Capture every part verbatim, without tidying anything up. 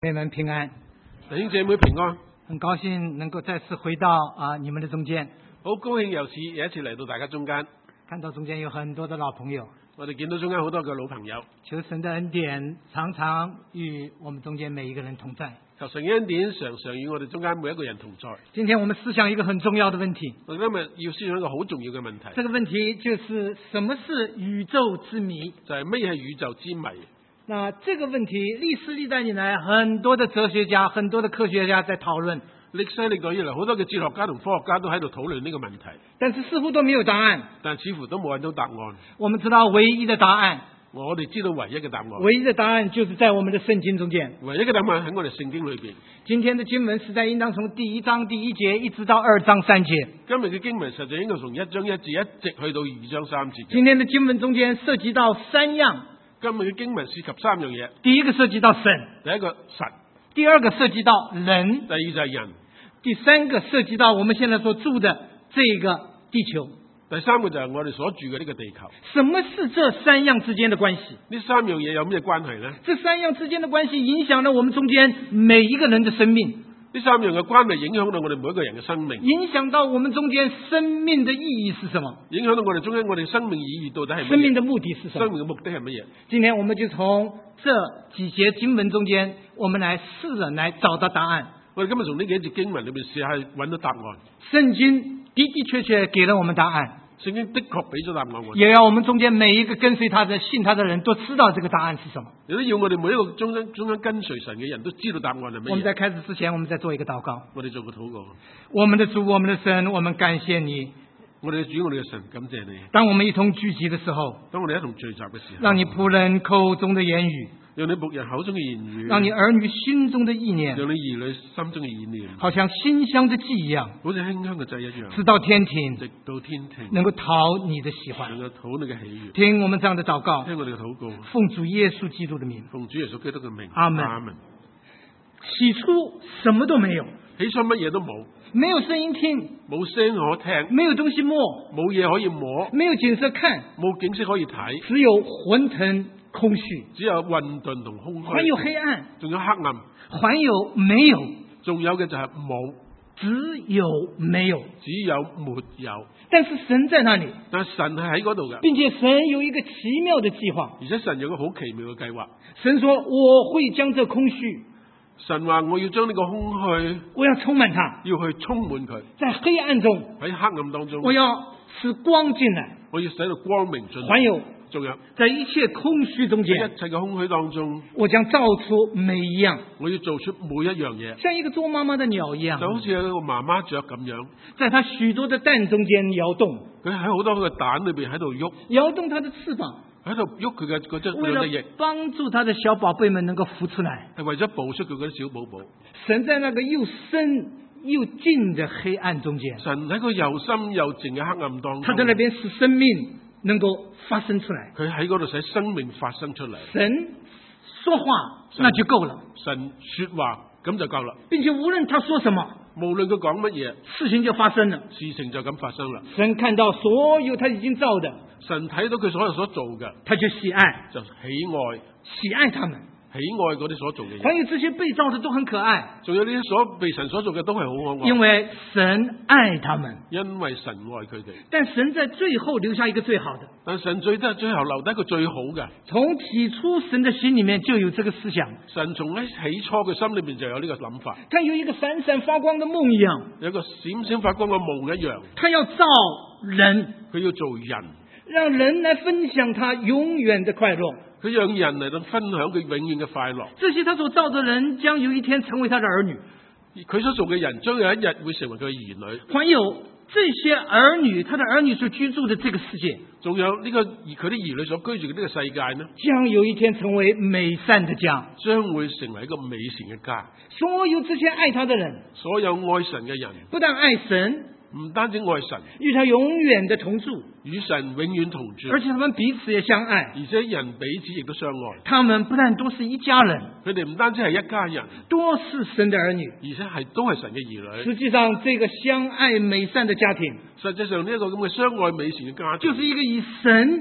朋友们平安， 弟兄姐妹平安， 很高兴能够再次回到啊你们的中間， 好高興又次有一次嚟到大家中間， 看到中間有很多的老朋友， 我哋見到中間好多嘅老朋友， 求神的恩典常常與我們中間每一個人同在。 求神嘅恩典常常與我哋中間每一個人同在。 今天我們思想一個很重要的問題， 我哋今日要思想一個好重要嘅問題， 這個問題就是什麼是宇宙之謎？ 就係咩係宇宙之謎。 那這個問題歷史歷代以來很多的哲學家、很多的科學家在討論， 歷世歷代以來好多嘅哲學家同科學家都喺度討論呢個問題， 但是似乎都沒有答案。 但似乎都冇揾到答案。 我們知道唯一的答案， 我哋知道唯一嘅答案， 唯一的答案就是在我們的聖經中間。 唯一嘅答案喺我哋聖經裏邊。 今天的經文實在應當從第一章第一節一直到二章三節。 今日嘅經文實在應該從一章一節一直去到二章三節。 今天的經文中間涉及到三樣。 今日嘅經文涉及三樣嘢。 第一個涉及到神， 第一個神， 第二個涉及到人， 第二就係人， 第三個涉及到我們現在所住的這個地球。 第三個就係我哋所住嘅呢個地球。 什麼是這三樣之間的關係？ 呢三樣嘢有咩關係呢？ 這三樣之間的關係影響了我們中間每一個人的生命。 呢三樣嘅關係影響到我哋每一個人嘅生命， 影響到我們中間生命的意義是什麼？ 影響到我哋中間我哋生命意義到底係乜嘢？ 生命的目的是什麼？ 生命嘅目的係乜嘢？ 今天我們就從這幾節經文中間，我們來試着來找到答案。 我哋今日從呢幾節經文裏邊試下揾到答案。 聖經的的確確給了我們答案。 聖經的確俾咗答案我哋， 也要我們中間每一個跟隨他的、信他的人都知道這個答案是什麼。 亦都要我哋每一個中間中間跟隨神嘅人都知道答案係乜嘢。 我們在開始之前，我們再做一個禱告。 我哋做個禱告。 我們的主，我們的神，我們感謝你。 我哋嘅主，我哋嘅神，感謝你。 當我們一同聚集的時候， 當我哋一同聚集嘅時候， 讓你僕人口中的言語， 讓你僕人口中嘅言語， 讓你兒女心中的意念， 讓你兒女心中嘅意念， 好像馨香的祭一樣， 好似馨香嘅祭一樣， 直到天庭， 直到天庭， 能夠討你的喜歡， 能夠討你嘅喜悅。 聽我們這樣的禱告， 聽我哋嘅禱告， 奉主耶穌基督的名， 奉主耶穌基督嘅名， 阿門。 阿門。 起初什麼都沒有， 起初乜嘢都冇， 沒有聲音聽， 冇聲可聽， 沒有東西摸， 冇嘢可以摸， 沒有景色看， 冇景色可以睇， 只有混沌空虛， 只有混沌同空虛， 還有黑暗， 仲有黑暗， 還有沒有， 仲有嘅就係冇， 只有沒有， 只有沒有。 但是神在那裡， 但神係喺嗰度嘅， 並且神有一個奇妙的計劃， 而且神有個好奇妙嘅計劃。 神說我會將這空虛， 神話我要將呢個空虛， 我要充滿它， 要去充滿佢， 在黑暗中， 喺黑暗當中， 我要使光進來， 我要使到光明進來， 還有仲有在一切空虛中間， 喺一切嘅空虛當中， 我將造出每一樣， 我要做出每一樣嘢， 像一個做媽媽的鳥一樣， 就好似有一個媽媽雀咁樣， 在它許多的蛋中間搖動， 佢喺好多個蛋裏邊喺度喐， 搖動它的翅膀， 喺度喐佢嘅嗰隻為了兩隻翼， 幫助它的小寶貝們能夠孵出來， 係為咗抱出佢嗰啲小寶寶。 神在那個又深又靜的黑暗中間， 神喺個又深又靜嘅黑暗當中， 他在那邊使生命能夠發生出來。 佢喺嗰度使生命發生出嚟。 神說話那就夠了， 神說話咁就夠啦， 並且無論他說什麼， 無論佢講乜嘢， 事情就發生了。 事情就咁發生啦。 神看到所有他已經造的， 神睇到佢所有所做嘅， 他就喜愛， 就喜愛， 喜愛他們。 喜愛嗰啲所做嘅嘢。 還有這些被造的都很可愛， 仲有呢啲所被神所做嘅都係好可愛， 因為神愛他們， 因為神愛佢哋。 但神在最後留下一個最好的， 但神最得最後留低一個最好嘅。 從起初神的心裏面就有這個思想， 神從喺起初嘅心裏面就有呢個諗法， 他有一個閃閃發光的夢一樣， 有一個閃閃發光嘅夢一樣， 他要造人， 佢要做人， 讓人來分享他永遠的快樂， 佢讓人嚟到分享佢永遠嘅快樂。 這些他所造的人將有一天成為他的兒女， 佢所做嘅人將有一日會成為佢嘅兒女。 還有這些兒女，他的兒女所居住的這個世界， 仲有呢個而佢啲兒女所居住嘅呢個世界呢， 將有一天成為美善的家， 將會成為一個美善嘅家。 所有這些愛他的人， 所有愛神嘅人， 不但愛神， 唔單止愛神， 與他永遠的同住， 與神永遠同住， 而且他們彼此也相愛， 而且人彼此亦都相愛。 他們不但都是一家人， 佢哋唔單止係一家人， 都是神的兒女， 而且係都係神嘅兒女。 實際上，這個相愛美善的家庭， 實際上呢一個咁嘅相愛美善嘅家庭， 就是一個以神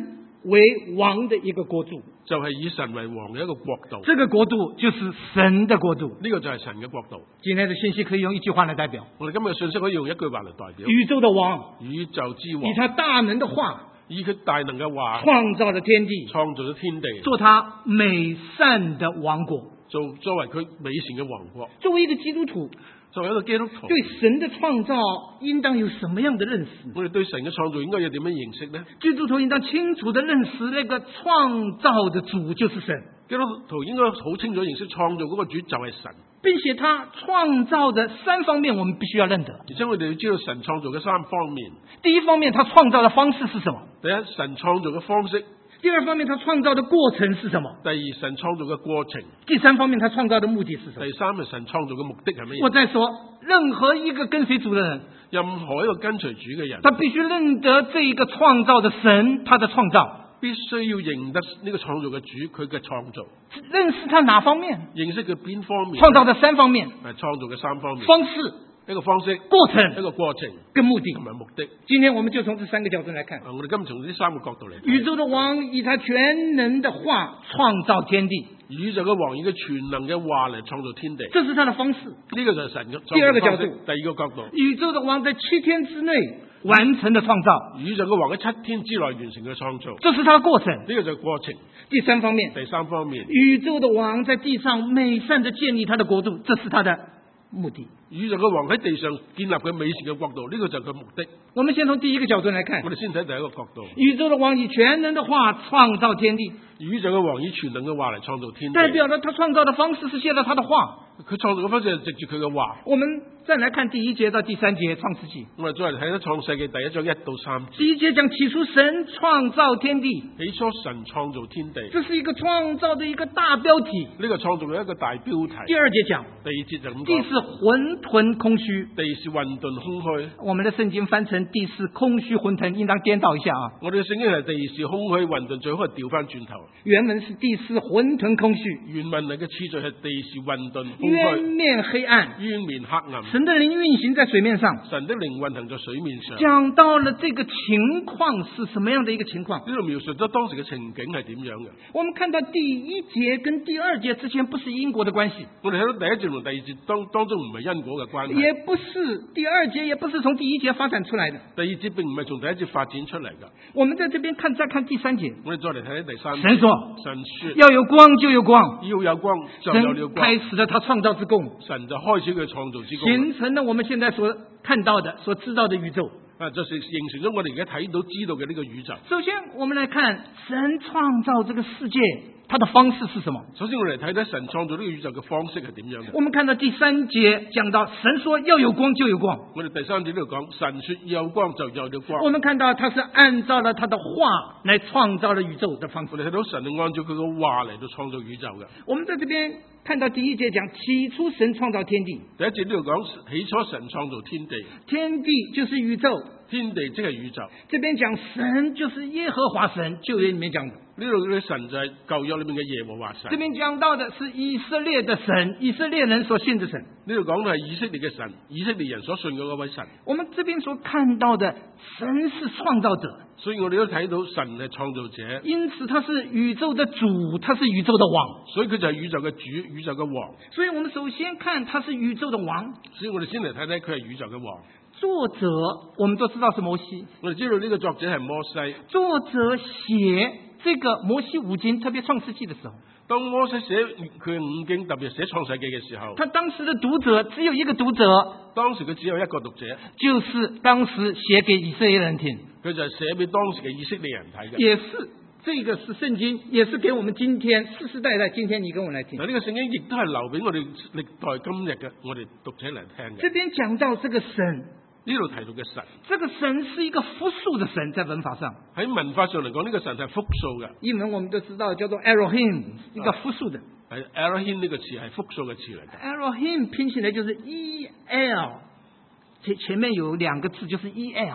为王的一个国度， 就係以神為王嘅一個國度。 这个国度就是神的國度。 呢個就係神嘅國度。 今天的信息可以用一句話來代表： 我哋今日嘅信息可以用一句話嚟代表。 宇宙的王， 宇宙之以王， 他大能的話以佢大能嘅話創造了天地， 創造咗天地， 做他美善的王國。 做作為佢美善嘅王國。 作為一個基督徒， 作為一個基督徒， 對神的創造應當有什麼樣的認識？ 我哋對神嘅創造應該要點樣認識呢？ 基督徒應當清楚地認識那個創造的主就是神， 基督徒應該好清楚認識創造嗰個主就係神， 並且他創造的三方面我們必須要認得。 而且我哋要知道神創造嘅三方面。 第一方面，他創造的方式是什麼？ 第一，神創造嘅方式； 第二方面，他創造的過程是什麼？ 第二，神創造嘅過程； 第三方面，他創造的目的是什麼？ 第三係神創造嘅目的係乜嘢？ 我再說，任何一個跟隨主的人， 任何一個跟隨主嘅人， 他必須認得這一個創造的神，他的創造。 必須要認得呢個創造嘅主，佢嘅創造， 認識他哪方面？ 認識佢邊方面？ 創造的三方面， 係創造嘅三方面。 方式、 一個方式、 過程、 一個過程跟目的同。埋目的。 今天我們就從這三個角度來看。 我哋今日從呢三個角度嚟睇， 宇宙的王以他全能的話創造天地， 宇宙嘅王以佢全能嘅話嚟創造天地， 這是他的方式。 呢個就係神嘅。 第二個角度， 第二個角度， 宇宙的王在七天之內完成的創造， 宇宙嘅王喺七天之內完成嘅創造， 這是他的過程。 呢個就係過程。 第三方面， 第三方面， 宇宙的王在地上美善的建立他的國度，這是他的目的。 宇宙嘅王喺地上建立佢美善嘅國度，呢個就係佢目的。 我們先從第一個角度來看， 我哋先睇第一個角度， 宇宙的王以全能的話創造天地， 宇宙嘅王以全能嘅話嚟創造天地， 代表了他創造的方式是借了他的話。 佢創造嘅方式係藉住佢嘅話。 我們再來看第一節到第三節創世紀。 我哋再嚟睇下創世記第一章一到三節。 第一節講起初神創造天地， 起初神創造天地， 這是一個創造的一個大標題。 呢個創造嘅一個大標題。 第二節講第二節就咁地講， 是混沌空虛， 地是混沌空虛。 我們的聖經翻成地是空虛混沌，應當顛倒一下啊。 我哋嘅聖經係地是空虛混沌，最好係調翻轉頭。 原文是地是混沌空虛， 原文嚟嘅次序係地是混沌空淵虛， 面黑暗， 淵面黑暗。 神的靈運行在水面上。 神的靈運行在水面上。 講到了這個情況是什麼樣的一個情況？ 呢度描述咗當時嘅情景係點樣嘅。 我們看到第一節跟第二節之間不是因果的關係， 我哋睇到第一節同第二節當當中唔係因果嘅關係， 也不是第二節，也不是從第一節發展出來的。 第二節並唔係從第一節發展出嚟嘅。 我們在這邊看，再看第三節， 我哋再嚟睇睇第三節。 神說神說要有光就有光， 要有光就神有了光。 開始了他創造之功， 神就開始佢創造之功， 形成了我們現在所看到的、所知道的宇宙。 啊，就是形成咗我哋而家睇到、知道嘅呢個宇宙。 首先，我們來看神創造這個世界，它的方式是什麼？ 首先，我哋嚟睇睇神創造呢個宇宙嘅方式係點樣嘅。 我們看到第三節講到神說要有光就有光。 我哋第三節呢度講神說要有光就有了光。 我們看到他是按照了他的話來創造了宇宙的方式。 我哋睇到神係按照佢嘅話嚟到創造宇宙嘅。 我們在這邊看到第一節講起初神創造天地。 第一節呢度講起初神創造天地。 天地就是宇宙。 天地即係宇宙。 這邊講神就是耶和華神，舊約裏面講的。 呢度嘅神就係舊約裏面嘅耶和華神。 這邊講到的是以色列的神，以色列人所信的神。 呢度講嘅係以色列嘅神，以色列人所信嘅嗰位神。 我們這邊所看到的神是創造者， 所以我哋都睇到神係創造者。 因此他是宇宙的主，他是宇宙的王。 所以佢就係宇宙嘅主，宇宙嘅王。 所以我們首先看他是宇宙的王。 所以我哋先嚟睇睇佢係宇宙嘅王。 作者我們都知道是摩西， 我哋知道呢個作者係摩西。 作者寫這個摩西五經，特別創世紀的時候， 當摩西寫佢五經，特別寫創世紀嘅時候， 他當時的讀者只有一個讀者， 當時佢只有一個讀者， 就是當時寫給以色列人聽， 佢就係寫俾當時嘅以色列人睇嘅。 也是這個是聖經，也是給我們今天世世代代，今天你跟我來聽。 嗱，呢個聖經亦都係留俾我哋歷代今日嘅我哋讀者嚟聽嘅。 這邊講到這個神。 呢度提到嘅神， 這個神是一個複數的神，在文法上。 喺文法上嚟講，呢、這個神係複數嘅。 英文我們都知道叫做 Elohim，一個複數的。 係 Elohim 呢個詞係複數嘅詞嚟嘅。 Elohim 拼起來就是 E L，前前面有兩個字就是 E L。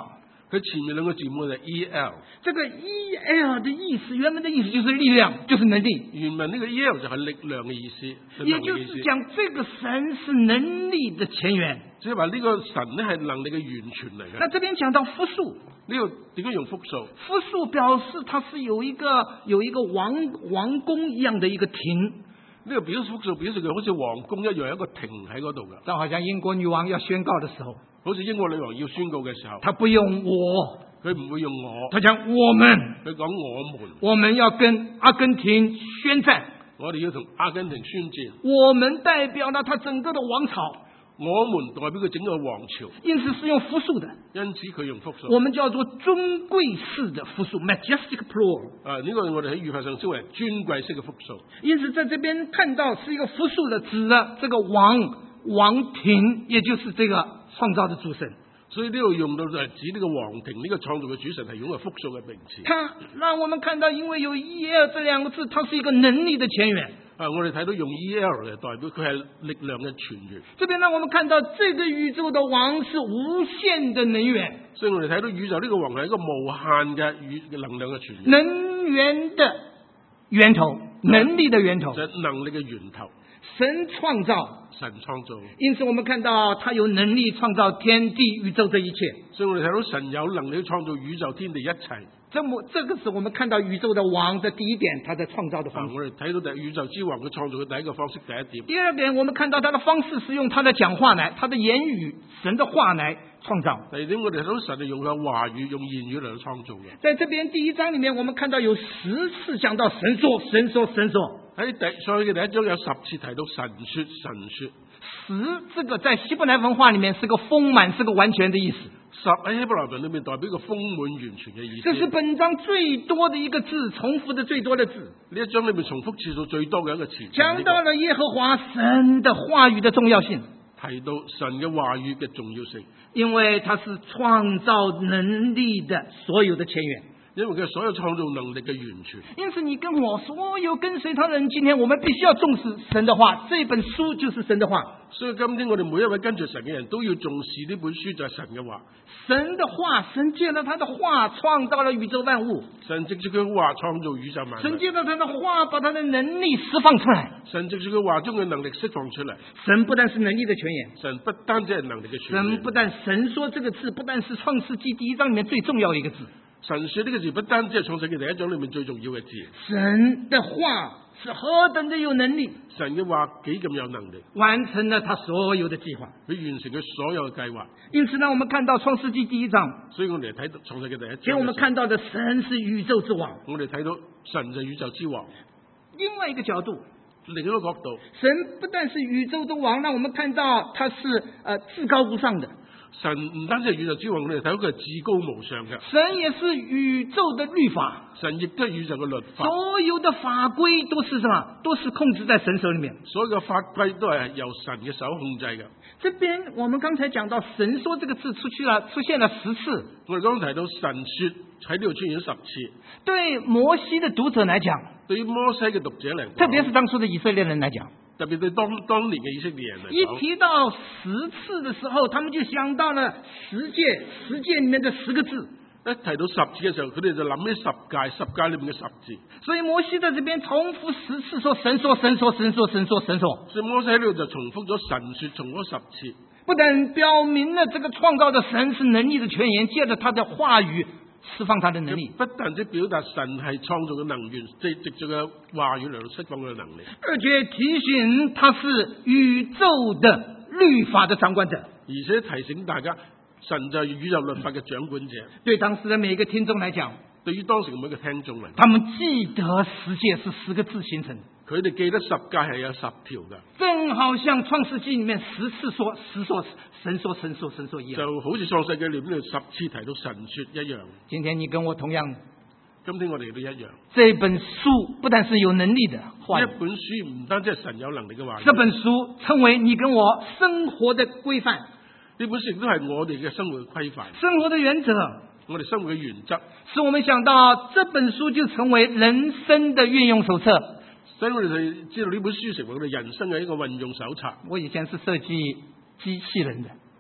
佢前面兩個字母就係 E L， 这个 E L 的意思，原本的意思就是力量，就是能力。 原文呢個 E L 就係力量嘅意思， 也就是講，這個神是能力的前源。 即係話呢個神呢係能力嘅源泉嚟嘅。 那這邊講到複數， 呢個點解用複數？ 複數表示它是有一個有一個王王宮一樣的一個亭。 呢個表示複數表示佢好似皇宮一樣有一個亭喺嗰度㗎。 就好像英國女王要宣告的時候， 好似英國女王要宣告嘅時候， 她不用我， 佢唔會用我， 她講我們， 佢講我們， 我們要跟阿根廷宣戰， 我哋要同阿根廷宣戰， 我們代表了他整個的王朝， 我們代表佢整個王朝， 因此是用複數的， 因此佢用複數， 我們叫做尊貴式的複數 （majestic plural）。 啊，呢、這個我哋喺語法上稱為尊貴式嘅複數。 因此在這邊看到是一個複數的，指的這個王王庭，也就是這個創造的主神。 所以呢度用到就係指呢個王庭，呢、這個創造嘅主神係用個複數嘅名詞。 它讓我們看到，因為有 E L 這兩個字，它是一個能力的前源。 啊，我哋睇到用 E L 嚟代表佢係力量嘅泉源。 這邊讓我們看到，這個宇宙的王是無限的能源。 所以我哋睇到宇宙呢個王係一個無限嘅宇能量嘅泉源。 能源的源頭，能力的源頭， 就係能力嘅源頭。 神創造， 神創造， 因此我們看到他有能力創造天地宇宙這一切。 所以我哋睇到神有能力創造宇宙天地一切。 這麼，這個是我們看到宇宙的王的第一點，他的創造的方式。 啊、我哋睇到第宇宙之王佢創造嘅第一個方式，第一點。 第二點，我們看到他的方式是用他的講話來，他的言語，神的話來創造。 第二點，我哋睇到神係用佢話語，用言語嚟創造嘅。 在這邊第一章裏面，我們看到有十次講到神說，神說，神說。 喺第所以嘅第一章有十次提到神說，神說。 十這個在希伯來文化裏面是個豐滿，是個完全的意思。 十喺希伯來文裏面代表個豐滿完全嘅意思。 這是本章最多的一個字，重複的最多的字。 呢一章裏面重複次數最多嘅一個詞， 講到了耶和華神的話語的重要性， 提到神嘅話語嘅重要性， 因為它是創造能力的所有的前源。 因為佢係所有創造能力嘅源泉。 因此你跟我所有跟隨他的人，今天我們必須要重視神的話，這本書就是神的話。 所以今天我哋每一位跟住神嘅人都要重視呢本書，就係神嘅話。 神的話，神借了他的話創造了宇宙萬物。 神藉住佢話創造宇宙萬物。 神借了他的話把他的能力釋放出來。 神藉住佢話中嘅能力釋放出嚟。 神不但是能力的泉源， 神不單止係能力嘅泉源。 神不但神說這個字不但是創世紀第一章裏面最重要的一個字。 神說呢個字不單止係創世記第一章裏面最重要嘅字。 神的話是何等的有能力， 神嘅話幾咁有能力， 完成了他所有的計劃， 佢完成佢所有嘅計劃。 因此呢，我們看到創世紀第一章， 所以我哋睇到創世記第一章， 給我們看到的神是宇宙之王。 我哋睇到神就宇宙之王。 另外一個角度， 另一個角度， 神不但是宇宙的王，讓我們看到他是呃至高無上的。 神唔單止係宇宙之王，我哋睇到佢係至高無上嘅。 神也是宇宙的律法， 神亦都係宇宙嘅律法。 所有的法規都是什麼？都是控制在神手裏面。 所有嘅法規都係由神嘅手控制嘅。 這邊我們剛才講到神說這個字出去了，出現了十次。 我哋剛剛提到神說喺呢度出現咗十次。對摩西的讀者來講， 對於摩西嘅讀者嚟講， 特別是當初的以色列人來講， 特別對當當年嘅以色列人嚟講， 一提到十次的時候，他們就想到了十誡，十誡裏面的十個字。 一提到十次嘅時候，佢哋就諗起十誡，十誡裏面嘅十字。 所以摩西在這邊重複十次說神說神說神說神說神說。 所以摩西喺呢度就重複咗神說，重複十次。 不但表明了這個創造的神是能力的泉源，借着他的話語釋放他的能力。 不但只表達神係創造嘅能源，即藉住嘅話語嚟到釋放佢嘅能力， 而且提醒他是宇宙的律法的掌管者， 而且提醒大家，神就係宇宙律法嘅掌管者。 對當時的每一個聽眾來講， 對於當時每一個聽眾嚟， 他們記得十誡是十個字形成的， 佢哋記得十誡係有十條嘅， 正好像創世紀裏面十次說十說神說神說神說一樣， 就好似創世紀裏面十次提到神說一樣。 今天你跟我同樣， 今天我哋都一樣。 這本書不但是有能力的話語， 一本書唔單止係神有能力嘅話語， 這本書成為你跟我生活的規範， 呢本書都係我哋嘅生活嘅規範， 生活的原則。 我哋生活嘅原則， 使我們想到這本書就成為人生的運用手冊。 所以我哋就知道呢本書成為我哋人生嘅一個運用手冊。 我以前是設計機器人的，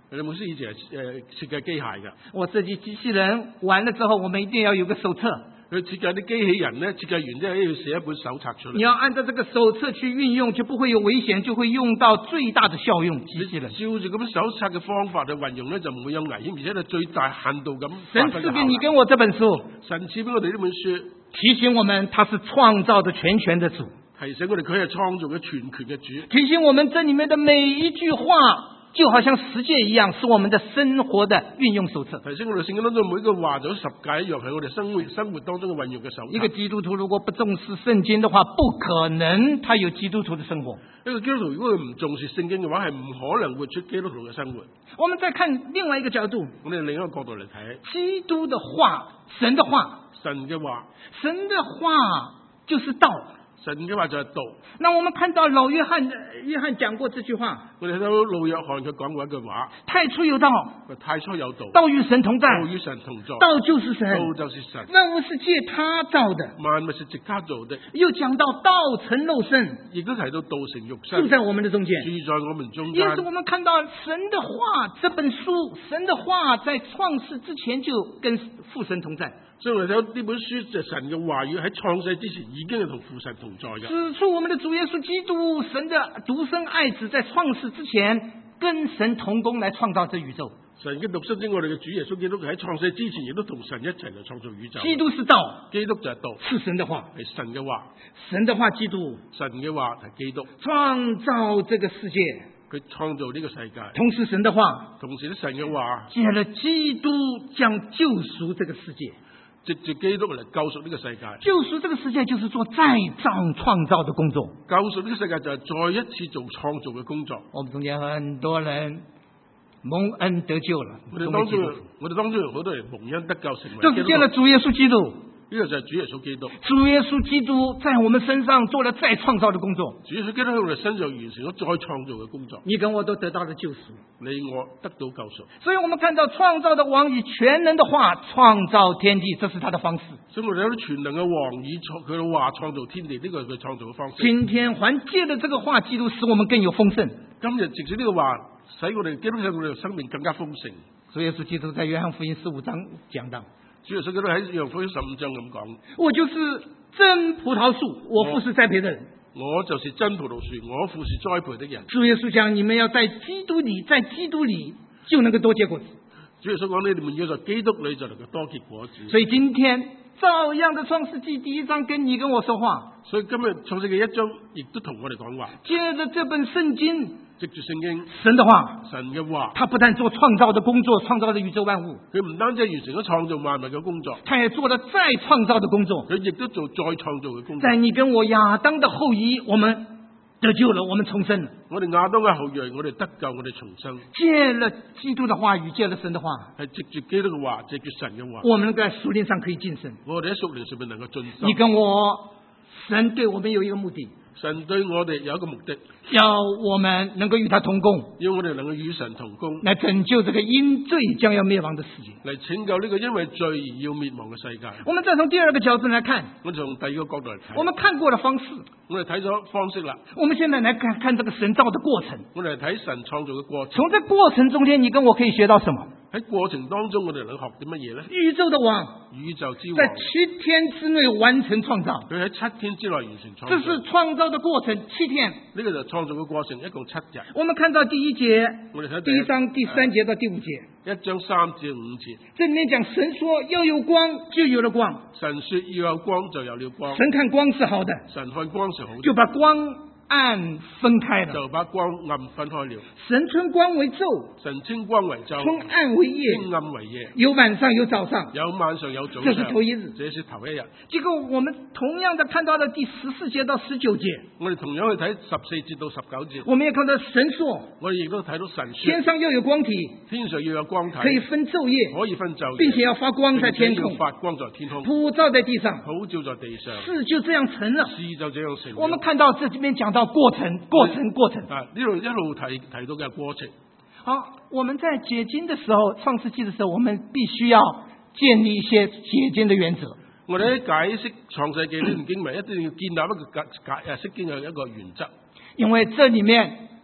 你牧師以前係誒設計機械㗎， 我設計機器人完了之後，我們一定要有個手冊。 佢設計啲機器人咧，設計完之後要寫一本手冊出嚟。 你要按照這個手冊去運用，就不會有危險，就會用到最大的效用。機器人照住咁手冊嘅方法去運用咧，就唔會有危險，而且係最大限度咁。 神賜給你跟我這本書， 神賜俾我哋呢本書， 提醒我們他是創造的全權的主， 提醒我哋佢係創造嘅全權嘅主， 提醒我們這裏面的每一句話，就好像十誡一樣，是我們的生活的運用手冊。 提醒我哋聖經當中每一個話就十誡一樣，係我哋生活生活當中嘅運用嘅手冊。 一個基督徒如果不重視聖經的話，不可能他有基督徒的生活。 一個基督徒如果佢唔重視聖經嘅話，係唔可能活出基督徒嘅生活。 我們再看另外一個角度， 我哋另一個角度嚟睇， 基督的話，神的話， 神嘅話， 神的話就是道。 神嘅話就係道。 那我們看到老約翰，約翰講過這句話。 我哋睇到老約翰佢講過一句話： 太初有道， 太初有道， 道與神同在， 道與神同在， 道就是神， 道就是神。 萬物是借他造的， 萬物是藉他造的。 又講到道成肉身， 亦都提到道成肉身， 住在我們的中間， 住在我們中間。 也是我們看到神的話，這本書，神的話在創世之前就跟父神同在。 所以我哋睇到呢本書就神嘅話語喺創世之前已經係同父神同在嘅。 指出我們的主耶穌基督，神的獨生愛子，在創世之前跟神同工來創造這宇宙。 神嘅獨生子，我哋嘅主耶穌基督喺創世之前亦都同神一齊嚟創造宇宙。 基督是道， 基督就係道， 是神的話， 係神嘅話， 神的話基督， 神嘅話係基督， 創造這個世界， 佢創造呢個世界。 同時神的話， 同時啲神嘅話借了基督將救贖這個世界。 藉住基督嚟救贖呢個世界， 救贖這個世界就是做再造創造的工作。 救贖呢個世界就係再一次做創造嘅工作。 我們中間很多人蒙恩得救了， 我哋當中，我哋當中有好多人蒙恩得救，成為就是見了主耶穌基督。 呢個就係主耶穌基督。 主耶穌基督在我們身上做了再創造的工作。 主耶穌基督喺我哋身上完成咗再創造嘅工作。 你跟我都得到了救贖， 你我得到救贖。 所以我們看到創造的王以全能的話創造天地，這是他的方式。 所以我哋有啲全能嘅王以創佢嘅話創造天地，呢個係佢創造嘅方式。 今天還借着這個話，基督使我們更有豐盛。 今日藉住呢個話，使我哋基督使我哋生命更加豐盛。 主耶穌基督在約翰福音十五章講到。 主耶穌基督喺約翰福音十五章咁講： 我就是真葡萄樹，我父是栽培的人。 我就是真葡萄樹，我父是栽培的人。 主耶穌講：你們要在基督裏，在基督裏就能夠多結果子。 主耶穌講：你們要在基督裏就能夠多結果子。 所以今天照樣的創世記第一章跟你跟我說話。 所以今日創世記一章亦都同我哋講話。 借着這本聖經。 藉住聖經， 神的話， 神嘅話， 他不但做創造的工作，創造了宇宙萬物， 佢唔單止完成咗創造萬物嘅工作， 他也做了再創造的工作， 佢亦都做再創造嘅工作。 在你跟我亞當的後裔，我們得救了，我們重生了。 我哋亞當嘅後裔，我哋得救，我哋重生。 借了基督的話語，借了神的話， 係藉住基督嘅話，藉住神嘅話， 我們在屬靈上可以晉升。 我哋喺屬靈上面能夠晉升。 你跟我，神對我們有一個目的。 神對我哋有一個目的， 要我們能夠與他同工， 要我哋能夠與神同工， 來拯救這個因罪將要滅亡的世界， 嚟拯救呢個因為罪而要滅亡嘅世界。 我們再從第二個角度來看， 我從第二個角度嚟睇， 我們看過了方式， 我哋睇咗方式啦。 我們現在來看看這個神造的過程， 我哋睇神創造嘅過程。 從這過程中間，你跟我可以學到什麼？ 喺過程當中，我哋能學啲乜嘢咧？ 宇宙的王， 宇宙之王， 在七天之內完成創造。 佢喺七天之內完成創造。 這是創造的過程，七天。 呢個就創造嘅過程，一共七日。 我們看到第一節， 我哋睇第一章第三節到第五節， 一章三至五節。 這裡面講神說要有光，就有了光。 神說要有光，就有了光。 神看光是好的， 神看光是好的， 就把光暗分開了， 就把光暗分開了。 神稱光為晝， 神稱光為晝， 稱暗為夜， 稱暗為夜。 有晚上有早上， 有晚上有早上。 這是頭一日， 這是頭一日。 結果我們同樣的看到了第十四節到十九節， 我哋同樣去睇十四節到十九節。 我們也看到神說， 我哋亦都睇到神說， 天上要有光體， 天上要有光體， 可以分晝夜， 可以分晝夜， 並且要發光在天空， 發光在天空， 普照在地上， 普照在地上。 事就這樣成了， 事就這樣成了。 我們看到這邊講到過程，過程，過程。 啊，呢度一路提提到嘅過程。 好，我們在解經的時候，創世記的時候，我們必須要建立一些解經的原則。 我哋喺解釋創世記呢段經文，一定要建立一個解解誒釋經嘅一個原則。 因為這裡面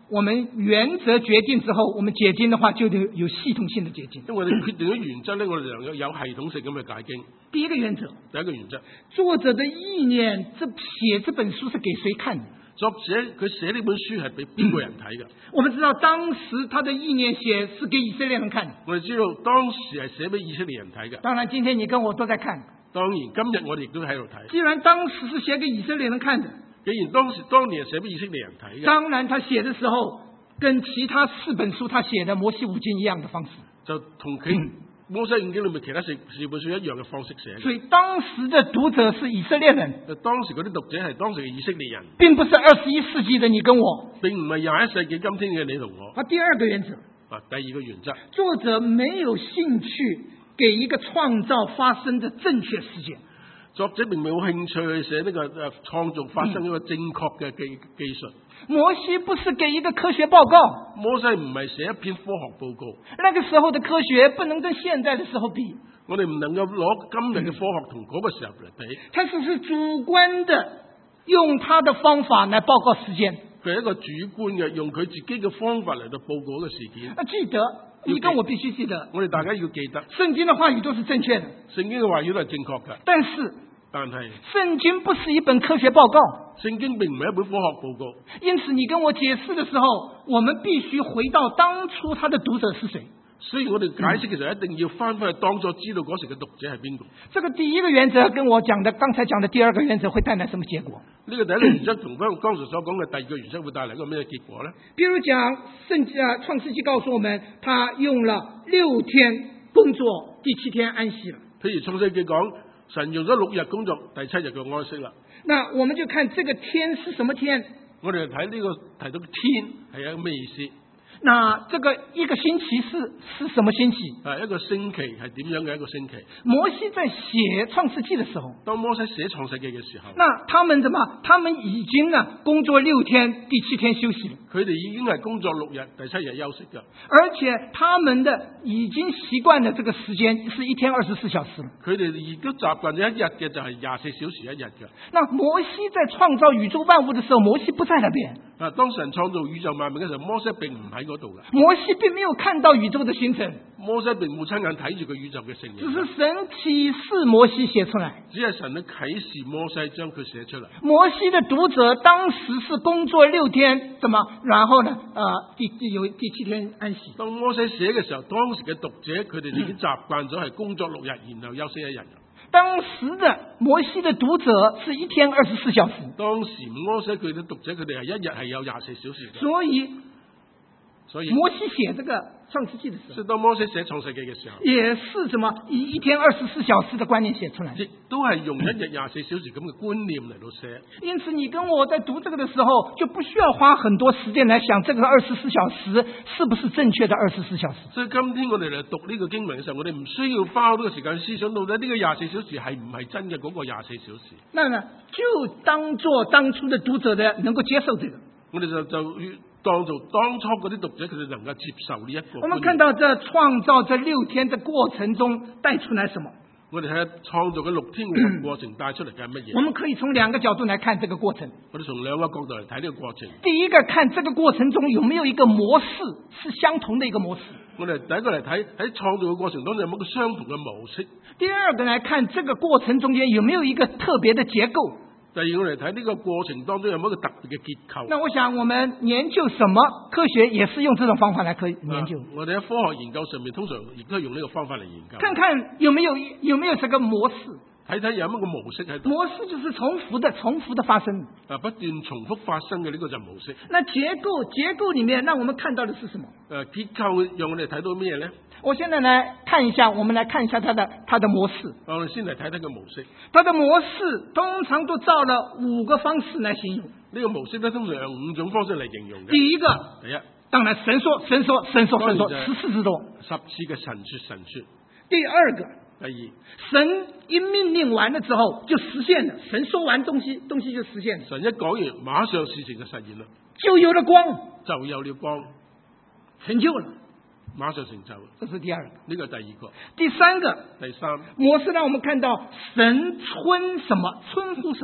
我們原則決定之後，我們解經的話就得有系統性的解經。 因為我哋決定咗原則咧，我哋能夠有系統性咁去解經。 第一個原則， 第一個原則， 作者的意念，這寫這本書是給誰看的？ 作者佢寫呢本書係俾邊個人睇嘅？ 我們知道當時他的意念寫是給以色列人看的。 我哋知道當時係寫俾以色列人睇嘅。 當然，今天你跟我都在看。 當然，今日我哋亦都喺度睇。 既然當時是寫給以色列人看的， 既然當時當年係寫俾以色列人睇嘅， 當然他寫的時候跟其他四本書他寫的摩西五經一樣的方式， 就同佢摩西五經裏面其他四四本書一樣嘅方式寫。 所以當時的讀者是以色列人。 當時嗰啲讀者係當時嘅以色列人， 並不是二十一世紀的你跟我， 並唔係廿一世紀今天嘅你同我。 啊，第二個原則， 啊，第二個原則， 作者沒有興趣給一個創造發生的正確事件。 作者並冇興趣去寫呢個誒創造發生一個正確嘅技技術。 摩西不是給一個科學報告， 摩西唔係寫一篇科學報告。 那個時候的科學不能跟現在的時候比。 我哋唔能夠攞今日嘅科學同嗰個時候嚟比。 他只是主觀的用他的方法來報告時間。 佢係一個主觀嘅，用佢自己嘅方法嚟到報告一個事件。 啊，記得，你跟我必須記得， 我哋大家要記得， 聖經的話語都是正確的， 聖經嘅話語都係正確嘅。 但是， 但係聖經不是一本科學報告， 聖經並唔係一本科學報告。 因此，你跟我解釋的時候，我們必須回到當初他的讀者是誰。 所以我哋解釋其實一定要翻返去當初知道嗰時嘅讀者係邊個。 這個第一個原則跟我講的剛才講的第二個原則會帶來什麼結果？ 呢個第一個原則同剛剛才所講嘅第二個原則會帶來一個咩結果呢？ 比如講聖經啊，創世紀告訴我們，他用了六天工作，第七天安息了。 譬如創世紀講，神用咗六日工作，第七日就安息啦。 那我們就看這個天是什麼天？ 我哋睇呢個提到天係一個咩意思？ 那這個一個星期是是什麼星期？ 啊，一個星期係點樣嘅一個星期？ 摩西在寫創世紀的時候， 當摩西寫創世紀嘅時候， 那他們怎麼？他們已經呢工作六天，第七天休息了。 佢哋已經係工作六日，第七日休息㗎。 而且他們的已經習慣了這個時間是一天二十四小時了。 佢哋亦都習慣咗一日嘅就係廿四小時一日嘅。 那摩西在創造宇宙萬物的時候，摩西不在那邊。 啊，當神創造宇宙萬物嘅時候，摩西並唔喺嗰度嘅。 摩西並沒有看到宇宙的形成， 摩西並冇親眼睇住個宇宙嘅成形， 只是神啟示摩西寫出來。 只係神嘅啟示摩西將佢寫出嚟。 摩西的讀者當時是工作六天，怎麼？然後呢？呃，第第有第七天安息。 當摩西寫嘅時候，當時嘅讀者佢哋已經習慣咗係工作六日，然後休息一日。 當時的摩西的讀者是一天二十四小時。 當時摩西佢嘅讀者佢哋係一日係有廿四小時嘅。 所以， 所以摩西寫這個創世紀的時候， 所以當摩西寫創世紀嘅時候， 也是什麼以一天二十四小時的觀念寫出來， 亦都係用一日廿四小時咁嘅觀念嚟到寫。 因此，你跟我在讀這個的時候，就不需要花很多時間來想這個二十四小時是不是正確的二十四小時。 所以今天我哋嚟讀呢個經文嘅時候，我哋唔需要花好多時間思想到底呢個廿四小時係唔係真嘅嗰個廿四小時。 那呢，就當做當初的讀者的能夠接受這個。 我哋就就當做當初嗰啲讀者佢哋能夠接受呢一個。 我們看到這創造這六天的過程中帶出來什麼？ 我哋睇下創造嘅六天嘅過程帶出嚟嘅係乜嘢？ 我們可以從兩個角度來看這個過程。 我哋從兩個角度嚟睇呢個過程。 第一個，看這個過程中有沒有一個模式是相同的一個模式。 我哋第一個嚟睇喺創造嘅過程當中有冇個相同嘅模式。 第二個來看這個過程中間有沒有一個特別的結構。 第二個嚟睇呢個過程當中有冇一個特別嘅結構。 那我想我們研究什麼科學也是用這種方法來科研究。 啊、我哋喺科學研究上面通常亦都係用呢個方法嚟研究。 看看有沒有有沒有這個模式。 睇睇有乜個模式喺度。 模式就是重複的，重複的發生。 啊，不斷重複發生嘅呢個就係模式。 那結構結構裏面，讓我們看到的是什麼？ 誒、啊，結構讓我哋睇到咩呢？ 我現在來看一下，我們來看一下它的它的模式。 我哋先嚟睇睇個模式。 它的模式通常都照了五個方式來形容。 呢個模式咧，通常有五種方式嚟形容嘅。 第一個， 第一， 當然神說神說神說神說十四之多， 十次嘅神說神說。 第二個， 第二， 神一命令完了之後就實現了，神說完東西，東西就實現了。 神一講完，馬上事情就實現啦， 就有了光， 就有了光， 成就了， 馬上成就。 這是第二個， 呢個第二個。 第三個， 第三， 模式讓我們看到神春什麼，春呼什麼。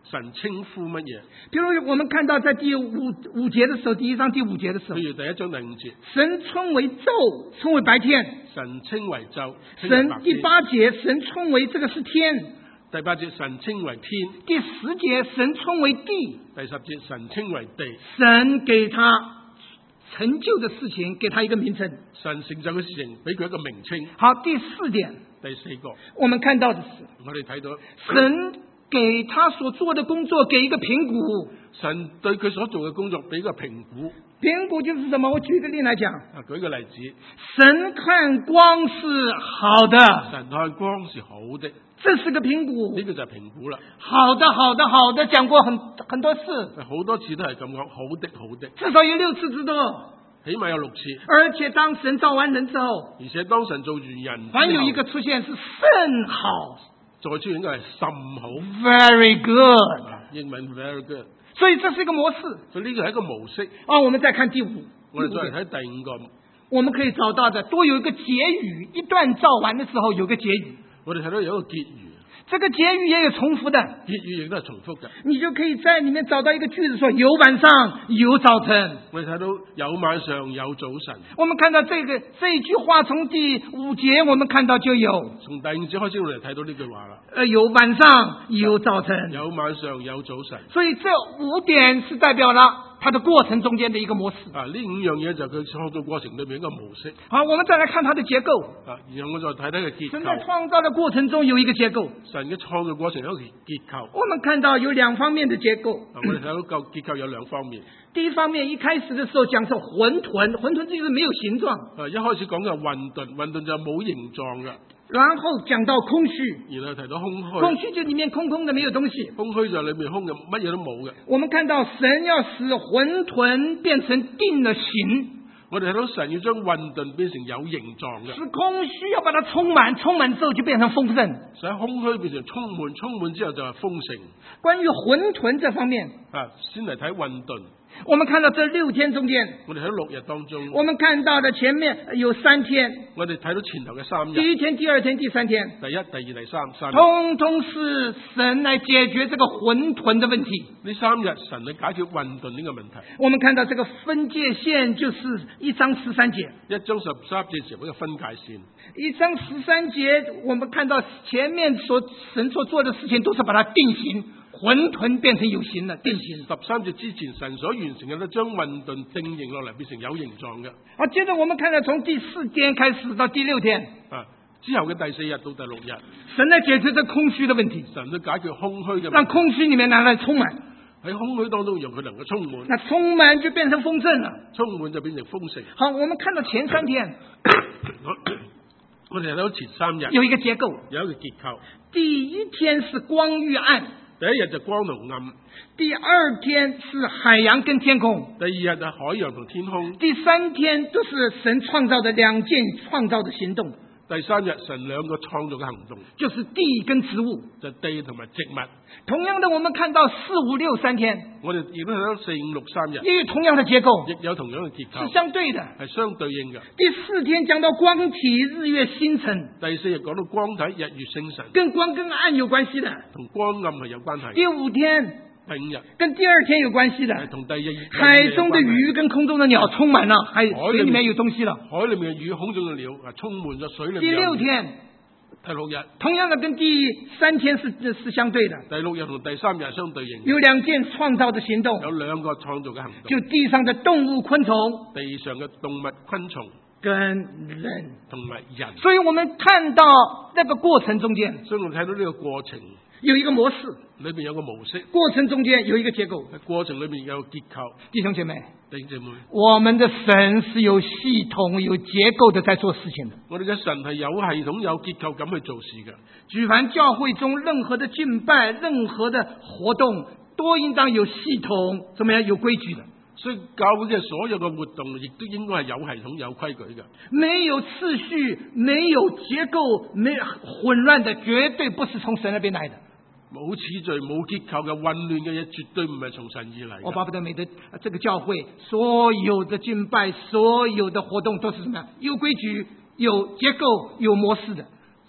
神稱呼乜嘢？ 比如我們看到在第五五節的時候，第一章第五節的時候， 譬如第一章第五節， 神稱為晝，稱為白天； 神稱為晝，稱為神白天。 第八節，神稱為這個是天； 第八節神稱為天， 第十節神稱為地； 第十節神稱為地。 神給他成就的事情，給他一個名稱。 神成就嘅事情，俾佢一個名稱。 好，第四點， 第四個， 我們看到的是我哋睇到神給他所做的工作給一個評估。 神對佢所做嘅工作俾一個評估。 評估就是什麼？我舉個例來講， 啊，舉個例子， 神看光是好的， 神看光是好的， 這是個評估。 呢個就係評估啦。 好的，好的，好的，講過很很多次， 好多次都係咁講，好的，好的， 至少有六次之多。 起碼有六次。 而且當神造完人之後， 而且當神造完人， 還有一個出現是甚好， 再出現應該係甚好 ，very good， 英文 very good。 所以這是一個模式。 所以呢個係一個模式。 啊，我們再看第五， 我哋再嚟睇第五個， 我們可以找到的都有一個結語，一段造完的時候有個結語。 我哋睇到有一個結語， 這個結語也有重複的， 結語亦都係重複嘅。 你就可以在裏面找到一個句子說，說有晚上有早晨。 我哋睇到有晚上有早晨。 我們看到這個這一句話，從第五節我們看到就有， 從第五節開始我哋睇到呢句話啦。 呃，有晚上有早晨， 有晚上有早晨。 所以這五點是代表了它的過程中間的一個模式。 啊，呢五樣嘢就係佢創造過程裏面一個模式。 好，我們再來看它的結構。 啊，然後我再睇睇個結構。 神在創造的過程中有一個結構。 神嘅創造過程有一個結構。 我們看到有兩方面的結構。 啊，我哋睇到個結構有兩方面。 第一方面一開始的時候講是混沌，混沌就是沒有形狀。 啊，一開始講嘅混沌，混沌就冇形狀嘅。 然後講到空虛， 然後提到空虛， 空虛就裏面空空的，沒有東西。 空虛就裏面空嘅，乜嘢都冇嘅。 我們看到神要使混沌變成定了形， 我哋睇到神要將混沌變成有形狀嘅， 使空虛要把它充滿，充滿之後就變成豐盛， 使空虛變成充滿，充滿之後就係豐盛。 關於混沌這方面， 啊，先嚟睇混沌。 我們看到這六天中間， 我哋喺六日當中， 我們看到的前面有三天， 我哋睇到前頭嘅三日， 第一天、第二天、第三天， 第一、第二、第三三日， 通通是神來解決這個混沌的問題。 呢三日神去解決混沌呢個問題。 我們看到這個分界線就是一章十三節， 一章十三節時候一個分界線。 一章十三節，我們看到前面所神所做的事情都是把它定型。混沌變成有形了，定型。 十三節之前，神所完成嘅都將混沌定型落嚟，變成有形狀嘅。 好，接着我們看到從第四天開始到第六天， 啊，之後嘅第四日到第六日， 神來解決這空虛的問題， 神去解決空虛嘅問題， 讓空虛裏面拿來充滿， 喺空虛當中讓佢能夠充滿， 那充滿就變成豐盛了， 充滿就變成豐盛。 好，我們看到前三天， 我哋睇到前三日有一個結構， 有一個結構。 第一天是光與暗。 第一日就光同暗， 第二天是海洋跟天空， 第二日就海洋同天空， 第三天都是神創造的兩件創造的行動。 第三日神兩個創造嘅行動， 就是地跟植物， 就地同埋植物。 同樣的，我們看到四五六三天， 我哋亦都睇到四五六三日， 也有同樣的結構， 亦有同樣嘅結構， 是相對的， 係相對應嘅。 第四天講到光體、日月星辰， 第四日講到光體、日月星辰， 跟光跟暗有關係的， 同光暗係有關係。 第五天。 第五日跟第二天有關係的， 同第二海中的魚跟空中的鳥充滿了，海水裏面有東西了。 海裏面嘅魚、空中嘅鳥啊，充滿咗水裏面。 第六天， 第六日， 同樣的跟第三天是是相對的。 第六日同第三日係相對應， 有兩件創造的行動， 有兩個創造嘅行動， 就地上的動物、昆蟲， 地上嘅動物、昆蟲跟人同埋人。 所以我們看到那個過程中間， 所以我哋睇到呢個過程。 有一個模式， 裏面有個模式， 過程中間有一個結構， 過程裏面有個結構。 弟兄姐妹， 弟兄姐妹， 我們的神是有系統、有結構的在做事情的。 我哋嘅神係有系統、有結構咁去做事嘅。 舉凡教會中任何的敬拜、任何的活動，都應當有系統，怎麼樣有規矩的。 所以教會嘅所有嘅活動，亦都應該係有系統、有規矩嘅。 沒有次序、沒有結構、沒混亂的，絕對不是從神那邊來的。 冇次序、冇結構嘅混亂嘅嘢，絕對唔係從神而嚟。 我巴不得美的這個教會，所有的敬拜、所有的活動都是什麼？有規矩、有結構、有模式的。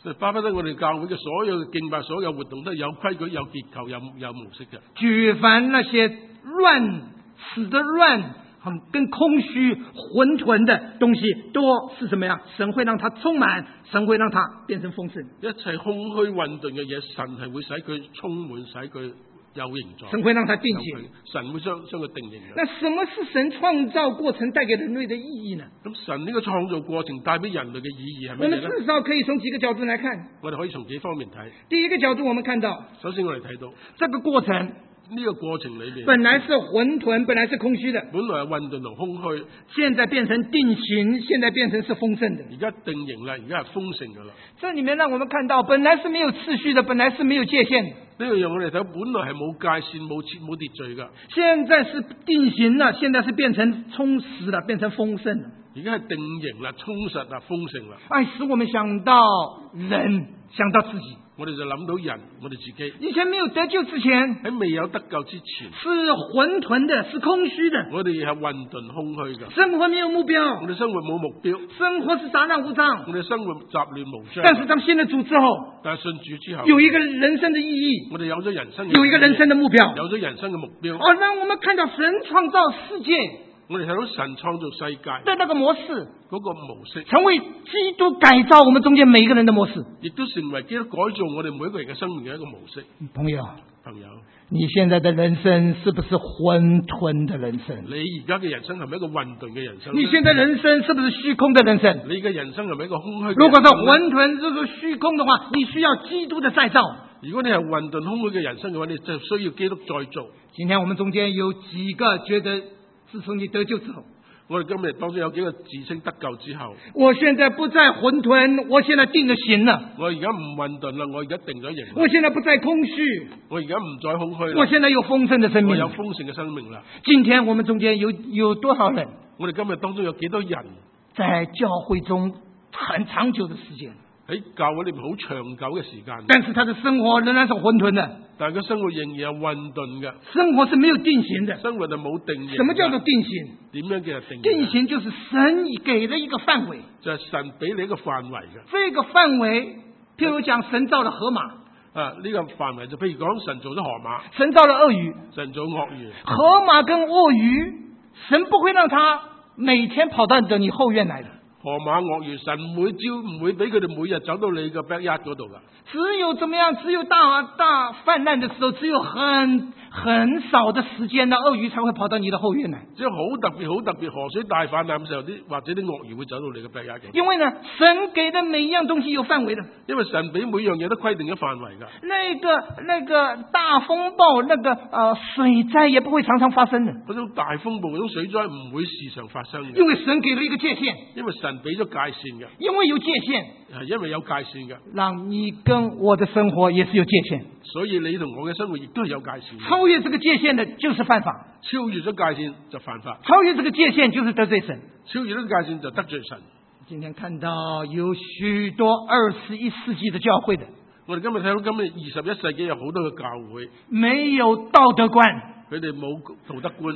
巴不得我哋教會嘅所有嘅敬拜、所有活動都有規矩、有結構、有有模式嘅。 舉凡那些亂、死的亂、很跟空虛、混沌的東西，都是什麼樣？神會讓它充滿，神會讓它變成豐盛。 一切空虛混沌嘅嘢，神係會使佢充滿，使佢有形狀。 神會讓它定型， 神會將將佢定型嘅。 那什麼是神創造過程帶給人類的意義呢？ 咁神呢個創造過程帶俾人類嘅意義係我們乜嘢呢？ 至少可以從幾個角度來看。 我哋可以從幾方面睇。 第一個角度，我們看到， 首先我哋睇到這個過程呢個過程裏面， 本來是混沌，本來是空虛的， 本來係混沌同空虛， 現在變成定型，現在變成是豐盛的。 而家定型啦，而家係豐盛噶啦。 這裏面讓我們看到，本來是沒有次序的，本來是沒有界限的。 呢個讓我哋睇，本來係冇界線、冇秩冇秩序噶， 現在是定型了，現在是變成充實了，變成豐盛了。 而家係定型啦、充實啦、豐盛啦。 哎，使我們想到人，想到自己。 我哋就諗到人，我哋自己。 以前沒有得救之前， 喺未有得救之前， 是混沌的，是空虛的。 我哋係混沌空虛噶， 生活沒有目標， 我哋生活冇目標， 生活是雜亂無章。 我哋生活雜亂無章。 但是當信了主之後， 但係信主之後， 有一個人生的意義， 我哋有咗人生， 有一個人生的目標， 有咗人生嘅目標。 哦，讓我們看到神創造世界， 我哋睇到神創造世界的那個模式， 嗰個模式， 成為基督改造我們中間每一個人的模式， 亦都成為基督改造我哋每一個人嘅生命嘅一個模式。 朋友， 朋友， 你現在的人生是不是混沌的人生？ 你而家嘅人生係咪一個混沌嘅人生？ 你現在人生是不是虛空的人生？ 你嘅人生係咪一個空虛？ 如果是混沌，如果虛空的話，你需要基督的再造。 如果你係混沌空虛嘅人生嘅話，你就需要基督再造。 今天我們中間有幾個覺得，自從你得救之後， 我哋今日當中有幾個自稱得救之後， 我現在不再混沌，我現在定了型了。 我而家唔混沌啦，我而家定咗型。 我現在不再空虛， 我而家唔再空虛啦。 我現在有豐盛的生命， 我有豐盛嘅生命啦。 今天我們中間有有多少人？ 我哋今日當中有幾多人在教會中很長久的時間？ 喺教會裏面好長久嘅時間， 但是他的生活仍然是混沌的， 但係佢生活仍然係混沌嘅， 生活是沒有定型的。 生活就冇定型。 什麼叫做定型？ 點樣叫做定型？ 定型就是神給了一個範圍， 就係神俾你一個範圍嘅。 這個範圍，譬如講神造了河馬， 啊呢個範圍就譬如講神做咗河馬， 神造了鱷魚， 神做鱷魚。 河馬跟鱷魚，神不會讓它每天跑到你後院來的。 河馬鱷魚，神每朝唔會俾佢哋每日走到你個 backyard 嗰度噶。 只有怎麼樣？只有大大泛濫的時候，只有很很少的時間，那鱷魚才會跑到你的後院來。 即係好特別、好特別，河水大泛濫嘅時候，啲或者啲鱷魚會走到你嘅 backyard。因為呢，神給的每一樣東西有範圍的。 因為神俾每樣嘢都規定咗範圍噶。 那個那個大風暴，那個呃水災也不會常常發生的。 嗰種大風暴、嗰種水災唔會時常發生嘅。 因為神給了一個界限。 因為神俾咗界線嘅。 因為有界限。 係因為有界線嘅。 讓你跟我的生活也是有界限。 所以你同我嘅生活亦都係有界線。 超越這個界限的，就是犯法。 超越咗界線就犯法。 超越這個界限就是得罪神。 超越咗界線就得罪神。 今天看到有許多二十一世紀的教會的， 我哋今日睇到今日二十一世紀有好多嘅教會， 沒有道德觀， 佢哋冇道德觀。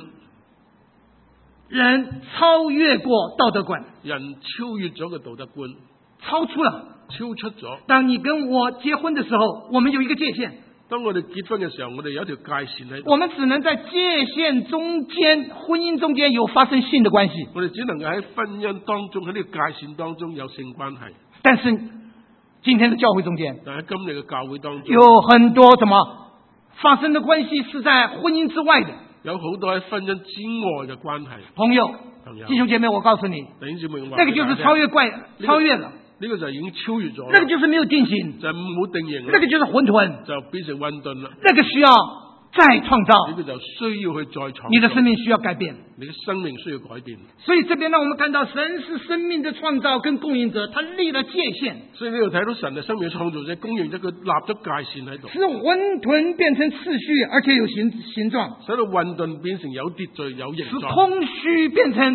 人超越過道德觀， 人超越咗個道德觀， 超出了， 超出咗。 當你跟我結婚的時候，我們有一個界限。 當我哋結婚嘅時候，我哋有一條界線喺度。 我們只能在界限中間，婚姻中間有發生性的關係。 我哋只能夠喺婚姻當中，喺呢個界線當中有性關係。 但是今天的教會中間， 但係今日嘅教會當中， 有很多什麼發生的關係是在婚姻之外的。 有好多喺婚姻之外嘅關係。 朋友， 朋友， 弟兄姐妹，我告訴你， 弟兄姐妹， 那個就是超越怪，超越了。 呢個就已經超越咗， 那個就是沒有定型， 就冇定型， 那個就是混沌， 就變成混沌啦。 那個需要再創造， 呢個就需要去再創造。 你的生命需要改變， 你嘅生命需要改變。 所以這邊讓我們看到神是生命的創造跟供應者，他立了界限。 所以呢度睇到神係生命嘅創造者、供應者，佢立咗界線喺度， 使混沌變成次序，而且有形形狀， 使到混沌變成有秩序、有形狀， 使空虛變成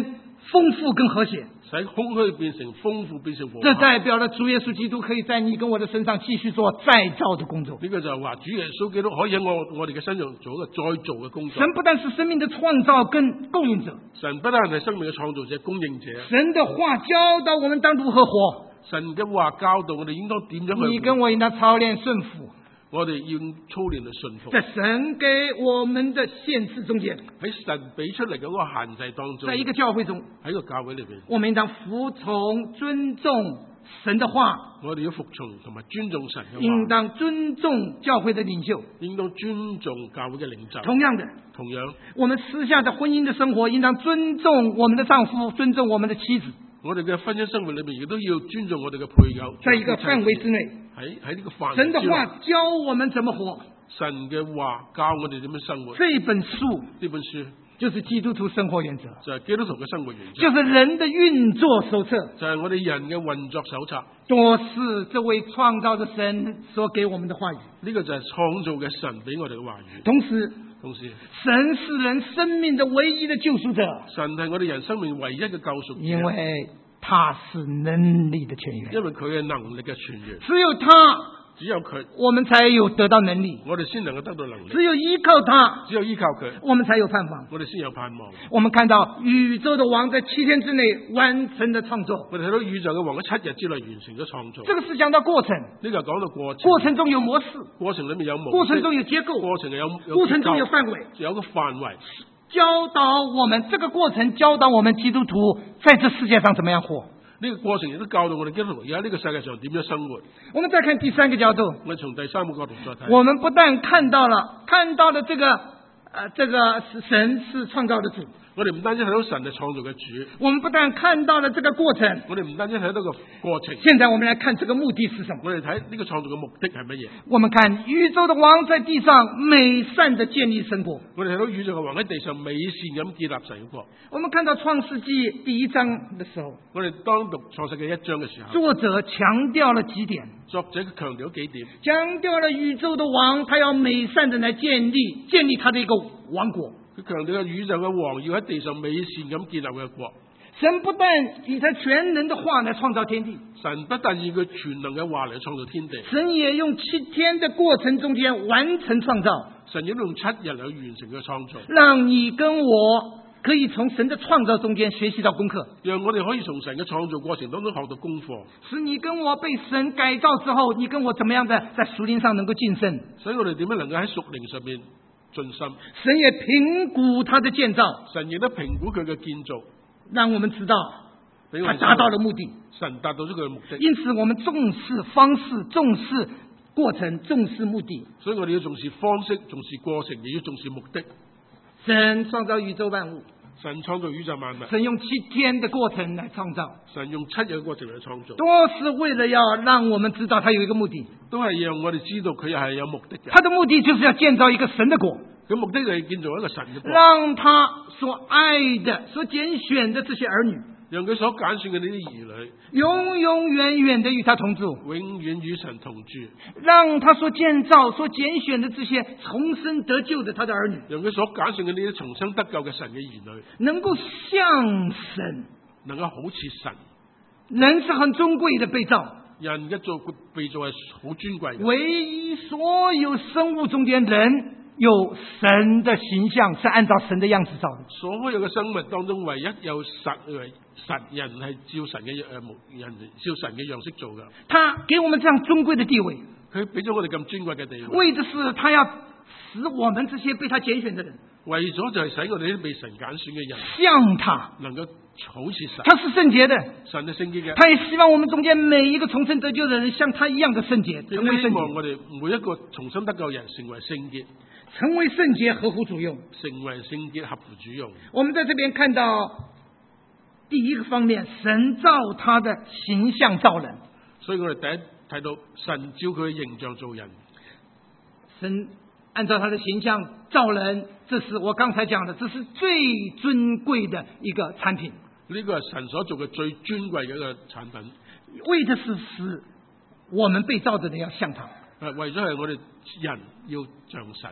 丰富跟和谐。 使空虛變成豐富，變成和這諧。 代表了主耶穌基督可以在你跟我的身上繼續做再造的工作。 呢個就係話主耶穌基督可以喺我我哋嘅身上做一個再造嘅工作。 神不但是生命的創造跟供應者， 神不但係生命嘅創造者、供應者。 神的話教導我們當如何活。 神嘅話教導我哋應該點樣去活。 你跟我應當操練順服。 我哋要操練去順服。 在神給我們的限制中間， 喺神俾出嚟嗰個限制當中， 在一個教會中， 喺個教會裏邊， 我們應當服從、尊重神的話。 我哋要服從同埋尊重神嘅話。 應當尊重教會的領袖。 應當尊重教會嘅領袖。 同樣的， 同樣， 我們私下的婚姻的生活，應當尊重我們的丈夫，尊重我們的妻子。 我哋嘅婚姻生活裏面亦都要尊重我哋嘅配偶， 在一個範圍之內， 喺喺呢個範圍之內， 神的話教我們怎麼活， 神嘅話教我哋點樣生活。 這本書呢本書就是基督徒生活原則， 就係基督徒嘅生活原則， 就是人的運作手冊， 就係我哋人嘅運作手冊， 都是這位創造的神所給我們的話語。 呢個就係創造嘅神俾我哋嘅話語。 同時， 同時， 神是人生命的唯一的救贖者。 神係我哋人生命唯一嘅救贖者， 因為他是能力的泉源。 因為佢嘅能力嘅泉源， 只有他， 只有佢， 我們才有得到能力。 我哋先能夠得到能力。 只有依靠他， 只有依靠佢， 我們才有盼望。 我哋先有盼望。 我們看到宇宙的王在七天之內完成了創作。 我哋睇到宇宙嘅王喺七日之內完成咗創造。 這個是講到過程， 呢個講到過程， 過程中有模式， 過程裏面有模式， 過程中有結構， 過程有有過程中有範圍， 有個範圍教導我們這個過程，教導我們基督徒在這世界上怎麼樣活。 呢個過程亦都教導我哋基督徒而家呢個世界上點樣生活。 我們再看第三個角度， 我哋從第三個角度再睇， 我們不但看到了看到了這個呃這個神是創造的主， 我哋唔單止睇到神係創造嘅主， 我們不但看到了這個過程， 我哋唔單止睇到個過程。 現在我們來看這個目的是什麼。 我哋睇呢個創造嘅目的係乜嘢？ 我們看宇宙的王在地上美善的建立生活。 我哋睇到宇宙嘅王喺地上美善咁建立神國。 我們看到創世紀第一章的時候， 我哋當讀創世記一章嘅時候， 作者強調了幾點。 作者強調幾點， 強調了宇宙的王，他要美善的來建立建立他的一個王國。 佢強調嘅宇宙嘅王要喺地上美善咁建立佢嘅國。 神不但以他全能的話來創造天地， 神不但以佢全能嘅話嚟創造天地， 神也用七天的過程中間完成創造。 神亦都用七日嚟完成佢創造， 讓你跟我可以從神的創造中間學習到功課， 讓我哋可以從神嘅創造過程當中學到功課， 使你跟我被神改造之後，你跟我怎麼樣的在屬靈上能夠晉升。 所以我哋點樣能夠喺屬靈上面進深。 神也評估他的建造， 神亦都評估佢嘅建造， 讓我們知道他達到了目的。 神達到咗佢嘅目的， 因此我們重視方式，重視過程，重視目的。 所以我哋要重視方式，重視過程，也要重視目的。 神創造宇宙萬物， 神創造宇宙萬物， 神用七天的過程來創造， 神用七日嘅過程嚟創造， 都是為了要讓我們知道他有一個目的， 都係讓我哋知道佢係有目的嘅。 他的目的就是要建造一個神的國， 佢目的就係建造一個神嘅國， 讓他所愛的、所揀選的這些兒女， 讓佢所揀選嘅呢啲兒女， 永永遠遠的與他同住， 永遠與神同住， 讓他所建造、所揀選的這些重生得救的他的兒女， 讓佢所揀選嘅呢啲重生得救嘅神嘅兒女， 能夠像神， 能夠好似神。 人是很尊貴的被造， 人一做被造係好尊貴嘅， 唯一所有生物中間人有神的形象，是按照神的樣子造的。 所有嘅生物當中，唯一有神神人係照神嘅誒人照神嘅樣式做嘅。 他給我們這樣尊貴的地位， 佢俾咗我哋咁尊貴嘅地位， 為的是他要使我們這些被他揀選的人， 為咗就係使我哋啲被神揀選嘅人像他， 能夠好似神。 他是聖潔的， 神係聖潔嘅， 他也希望我們中間每一個重生得救的人像他一樣的聖潔，成為聖希望潔， 我哋每一個重生得救人成為聖潔， 成為聖潔合乎主用。 成為聖潔合乎主用。 我們在這邊看到第一個方面，神造他的形象造人， 所以我哋第一睇到神照佢嘅形象做人， 神按照他的形象造人，這是我剛才講的，這是最尊貴的一個產品。 呢個係神所做嘅最尊貴嘅一個產品， 為的是使我們被造的人要像他。 誒，為咗係我哋人要像神。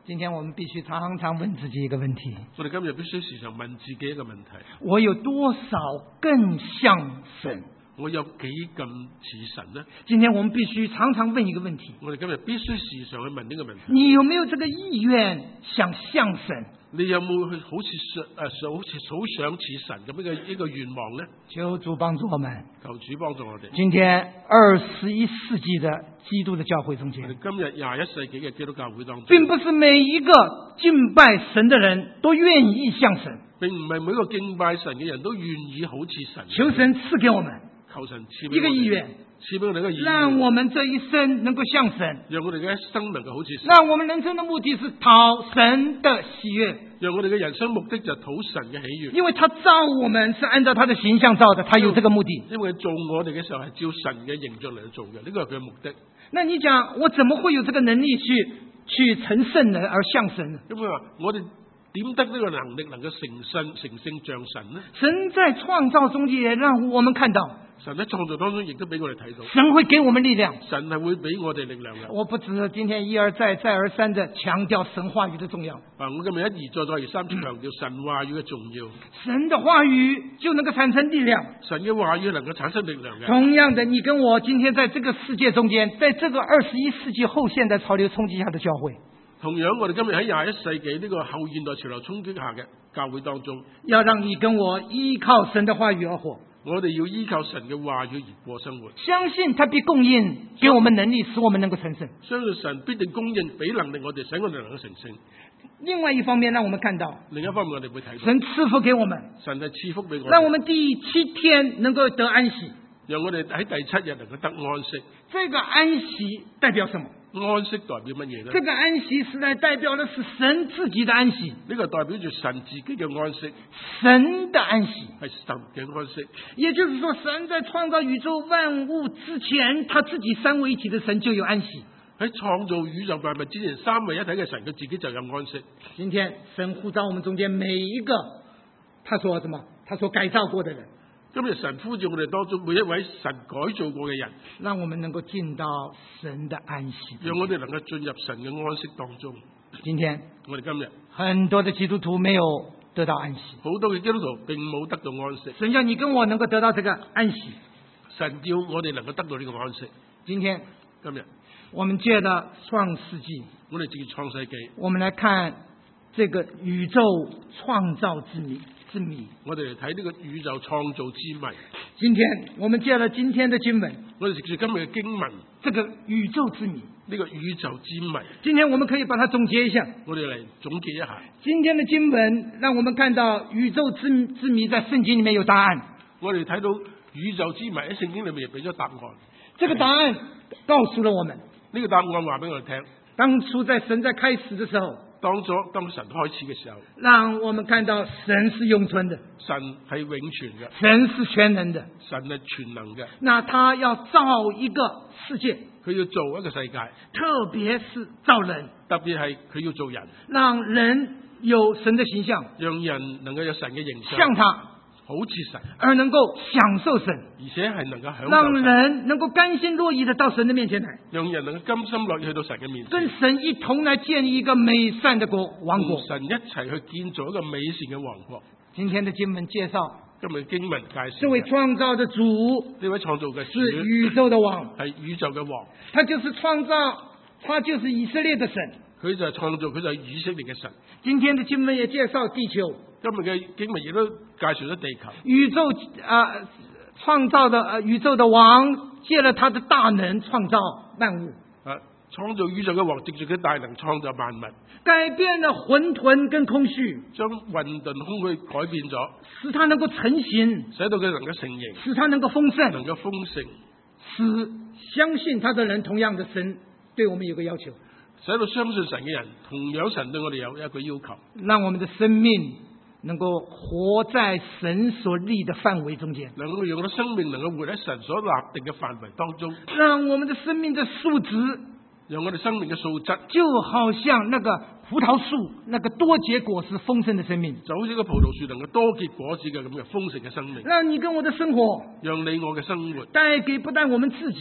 今天我们必须常常问自己一个问题： 我哋今日必須時常問自己一個問題： 我有多少更像神？ 我有幾咁似神呢？ 今天我們必須常常問一個問題： 我哋今日必須時常去問呢個問題。 你有沒有這個意願想像神？ 你有冇去好似想誒好似好想似神咁樣嘅一個願望呢？ 求主幫助我們， 求主幫助我哋。 今天二十一世紀的基督的教會中間， 我哋今日廿一世紀嘅基督教會當中， 並不是每一個敬拜神的人都願意像神。 並唔係每個敬拜神嘅人都願意好似神。 求神賜給我們求神賜一個意願， 賜俾我哋一個意願， 讓我們這一生能夠像神， 讓我哋嘅一生能夠好似神。 讓我們人生的目的是討神的喜悅， 讓我哋嘅人生目的就係討神嘅喜悅。 因為他造我們是按照他的形象造的，他有這個目的。 因為做我哋嘅時候係照神嘅形象嚟做嘅，呢個係佢嘅目的。 那你講我怎麼會有這個能力去去成聖人而像神呢？ 因為話我哋點得呢個能力能夠成聖成聖像神呢？ 神在創造中也讓我們看到， 神喺創造當中亦都俾我哋睇到， 神會給我們力量。 神係會俾我哋力量嘅。 我不只是今天一而再再而三地強調神話語的重要。 啊，我今日一而再再而三次強調神話語嘅重要。 神的話語就能夠產生力量。 神嘅話語能夠產生力量嘅。 同樣的，你跟我今天在這個世界中間，在這個二十一世紀後現代潮流衝擊下的教會， 同樣我哋今日喺廿一世紀呢個後現代潮流衝擊下嘅教會當中， 要讓你跟我依靠神的話語而活。 我哋要依靠神嘅話語而過生活， 相信他必供應給我們能力，使我們能夠成聖。 相信神必定供應俾能力我哋，使我哋能夠成聖。 另外一方面，讓我們看到另一方面，我哋會睇到神賜福給我們， 神係賜福俾我哋， 讓我們第七天能夠得安息。 讓我哋喺第七日能夠得安息。 這個安息代表什麼？ 安息代表乜嘢呢？ 這個安息實在代表的是神自己的安息。 呢個代表住神自己嘅安息， 神的安息係神嘅安息。 也就是說，神在創造宇宙萬物之前，他自己三位一體的神就有安息。 喺創造宇宙萬物之前，三位一體嘅神佢自己就有安息。 今天神呼召我們中間每一個，他說什麼？他說改造過的人。 今日神呼召我哋當中每一位神改造過嘅人， 讓我們能夠進到神的安息， 讓我哋能夠進入神嘅安息當中。 今天我哋今日很多的基督徒沒有得到安息， 好多嘅基督徒並冇得到安息。 神要你跟我能夠得到這個安息， 神要我哋能夠得到呢個安息。 今天今日我們借了創世紀， 我哋自創世紀， 我們來看這個宇宙創造之謎。之謎， 我哋嚟睇呢個宇宙創造之謎。 今天我們借了今天的經文， 我哋藉住今日嘅經文， 這個宇宙之謎， 呢個宇宙之謎。 今天我們可以把它總結一下。 我哋嚟總結一下， 今天的經文讓我們看到宇宙之之謎在聖經裏面有答案。 我哋睇到宇宙之謎喺聖經裏面俾咗答案。 這個答案告訴了我們， 呢個答案話俾我哋聽。 當初在神在開始的時候， 當咗當神開始嘅時候， 讓我們看到神是永存的， 神係永存嘅， 神是全能的， 神係全能嘅。 那他要造一個世界， 佢要做一個世界， 特別是造人， 特別係佢要做人， 讓人有神的形象， 讓人能夠有神嘅形象， 像他， 好似神， 而能夠享受神， 而且係能夠享受神， 讓人能夠甘心樂意的到神的面前來， 讓人能夠甘心樂意去到神嘅面前， 跟神一同來建立一個美善的國王國。 同神一齊去建造一個美善嘅王國。 今天的經文介紹， 今日經文介紹， 這位創造的主， 呢位創造嘅主是宇宙的王， 係宇宙嘅王， 他就是創造，他就是以色列的神。 佢就係創造，佢就係以色列嘅神。 今天的經文也介紹地球， 今日嘅經文亦都介紹咗地球， 宇宙啊、呃，創造的、呃、宇宙的王借了他的大能創造萬物， 啊，創造宇宙嘅王藉住佢大能創造萬物， 改變了混沌跟空虛， 將混沌空虛改變咗， 使它能夠成型， 使到佢能夠成形， 使它能夠豐盛， 能夠豐盛， 使相信他的人同樣的神對我們有個要求， 使到相信神嘅人同樣神對我哋有一個要求， 讓我們的生命能夠活在神所立的範圍中間， 能夠讓我哋生命能夠活喺神所立定嘅範圍當中， 讓我們的生命的素質， 讓我哋生命嘅素質就好像那個葡萄樹，那個多結果實豐盛的生命， 就好似個葡萄樹能夠多結果子嘅咁嘅豐盛嘅生命， 讓你跟我的生活讓你我嘅生活帶給不但我們自己，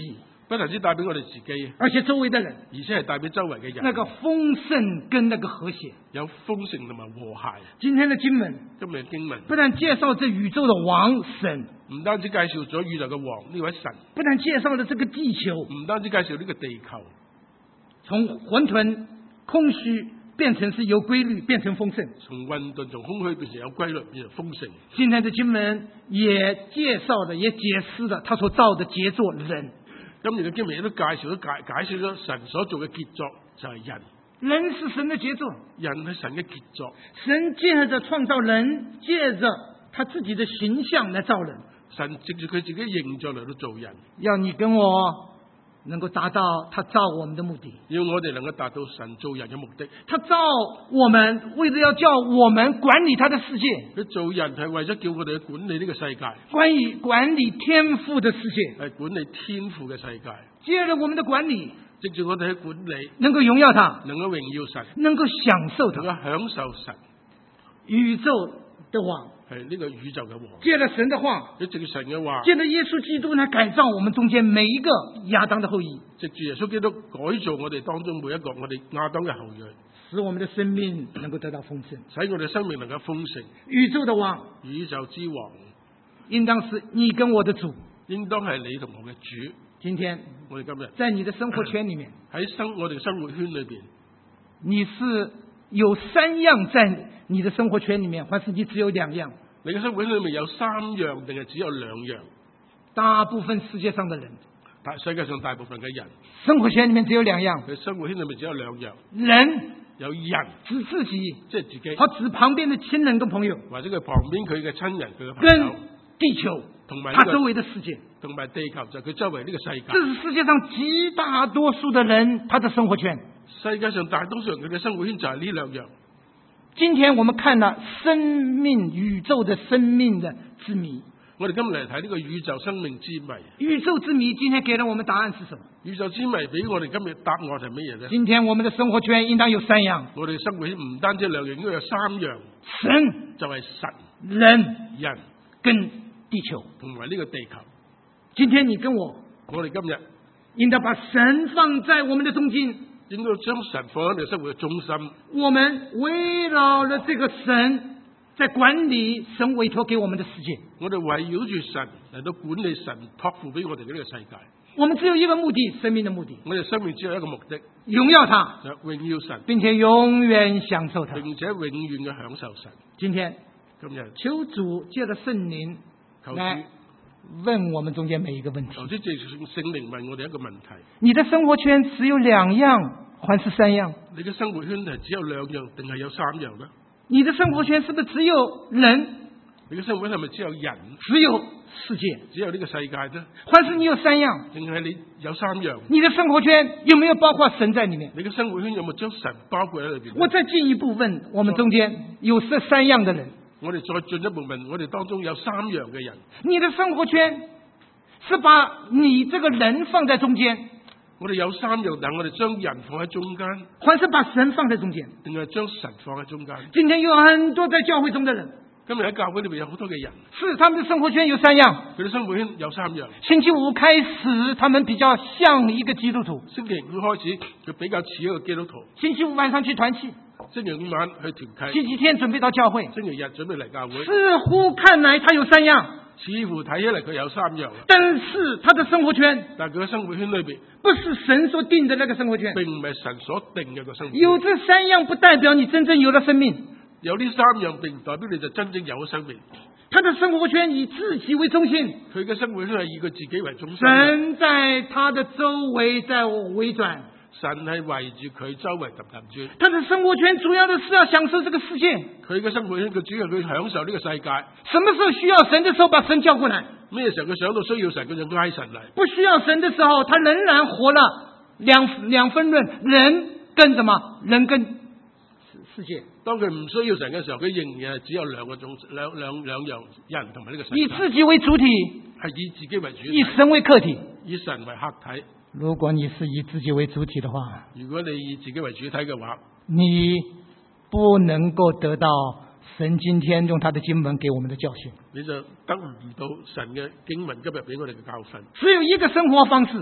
不單止帶俾我哋自己， 而且周圍的人， 而且係帶俾周圍嘅人。 那個豐盛跟那個和諧， 有豐盛同埋和諧。 今天的經文， 今日嘅經文不但介紹這宇宙的王神， 唔單止介紹咗宇宙嘅王呢位神， 不但介紹了這個地球， 唔單止介紹呢個地球， 從混沌空虛變成是有規律，變成豐盛。 從混沌從空虛變成有規律，變成豐盛。 今天的經文也介紹的，也解釋了他所造的傑作人。 今年嘅經文亦都介紹咗解解釋咗神所做嘅傑作就係人。 人是神的傑作， 人係神嘅傑作。 神借着創造人，借着他自己的形象來造人。 神藉住佢自己形象嚟到做人， 要你跟我能夠達到他造我們的目的， 要我哋能夠達到神做人嘅目的。 他造我們為了要叫我們管理他的世界， 佢做人係為咗叫我哋去管理呢個世界， 關於管理天父的世界， 係管理天父嘅世界。 借着我們的管理， 藉住我哋去管理， 能夠榮耀他， 能夠榮耀神， 能夠享受他， 能夠享受神。 宇宙的王係呢個宇宙嘅王， 借着神的話， 藉住神嘅話， 借着耶穌基督來改造我們中間每一個亞當的後裔， 藉住耶穌基督改造我哋當中每一個我哋亞當嘅後裔， 使我們的生命能夠得到豐盛， 使我哋生命能夠豐盛。 宇宙的王， 宇宙之王， 應當是你跟我的主， 應當係你同我嘅主。 今天我哋今日在你的生活圈裏面， 喺生我哋生活圈裏邊， 你是有三樣在你的生活圈裏面，還是你只有兩樣？ 你嘅生活圈裏面有三樣定係只有兩樣？ 大部分世界上的人， 大世界上大部分嘅人生活圈裏面只有兩樣。 佢生活圈裏面只有兩樣， 人有人指自己， 即係自己， 和指旁邊的親人跟朋友， 或者佢旁邊佢嘅親人佢嘅朋跟友， 地球同埋、 他周圍的世界。 同埋地球就係佢周圍呢個世界。 這是世界上極大多數的人他的生活圈。 世界上大多數人佢嘅生活圈就係呢兩樣。 今天我們看了生命宇宙的生命的之謎。 我哋今日嚟睇呢個宇宙生命之謎。 宇宙之謎今天給了我們答案是什麼？ 宇宙之謎俾我哋今日答案係乜嘢呢？ 今天我們的生活圈應當有三樣。 我哋生活圈唔單止兩樣，應該有三樣。 神就係神、 人、 人跟地球， 同埋呢個地球。 今天你跟我， 我哋今日應當把神放在我們的中間， 應該將神放喺你生活嘅中心。 我們圍繞了這個神，在管理神委託給我們的世界。 我哋圍繞住神嚟到管理神託付俾我哋嘅呢個世界。 我們只有一個目的，生命的目的。 我哋生命只有一個目的， 榮耀他， 就榮耀神， 並且永遠享受他， 並且永遠嘅享受神。 今天今日求主借着聖靈求主來問我們中間每一個問題。 求主借聖靈問我哋一個問題： 你的生活圈只有兩樣，還是三樣？ 你嘅生活圈係只有兩樣，定係有三樣呢？ 你的生活圈是不是只有人？ 你嘅生活圈係咪只有人？ 只有世界？ 只有呢個世界呢？ 還是你有三樣？ 定係你有三樣？ 你的生活圈有沒有包括神在裏面？ 你嘅生活圈有冇將神包括喺裏邊？ 我再進一步問，我們中間有這三樣的人， 我哋再進一步問，我哋當中有三樣嘅人， 你的生活圈是把你這個人放在中間， 我哋有三樣，但我哋將人放喺中間， 還是把神放在中間？ 定係將神放喺中間？ 今天有很多在教會中的人， 今日喺教會裏面有好多嘅人， 是他們的生活圈有三樣， 佢哋生活圈有三樣。 星期五開始，他們比較像一個基督徒， 星期五開始，佢比較似一個基督徒。 星期五晚上去團契， 星期五晚去團契， 星期天準備到教會， 星期日準備嚟教會。 似乎看來他有三樣， 似乎睇起嚟佢有三樣， 但是他的生活圈， 但係佢嘅生活圈裏邊， 不是神所定的那個生活圈， 並唔係神所定嘅個生活圈。 有這三樣不代表你真正有了生命， 有呢三樣並唔代表你就真正有咗生命。 他的生活圈以自己為中心， 佢嘅生活圈係以佢自己為中心。 神在他的周圍在圍轉， 神係圍住佢周圍揼揼轉。 他的生活圈主要的是要享受這個世界。 佢嘅生活圈佢主要佢享受呢個世界。 什麼時候需要神的時候，把神叫過來。 咩時候佢想到需要神，佢就拉神嚟。 不需要神的時候，他仍然活了兩兩分論，人跟什麼？人跟世界。 當佢唔需要神嘅時候，佢仍然係只有兩個種兩兩兩樣人同埋呢個世界。 以自己為主體， 係以自己為主體， 以神為客體， 以神為客體。 如果你是以自己為主體的話， 如果你以自己為主體嘅話， 你不能夠得到神今天用他的經文給我們的教訓， 你就得唔到神嘅經文今日俾我哋嘅教訓。 只有一個生活方式，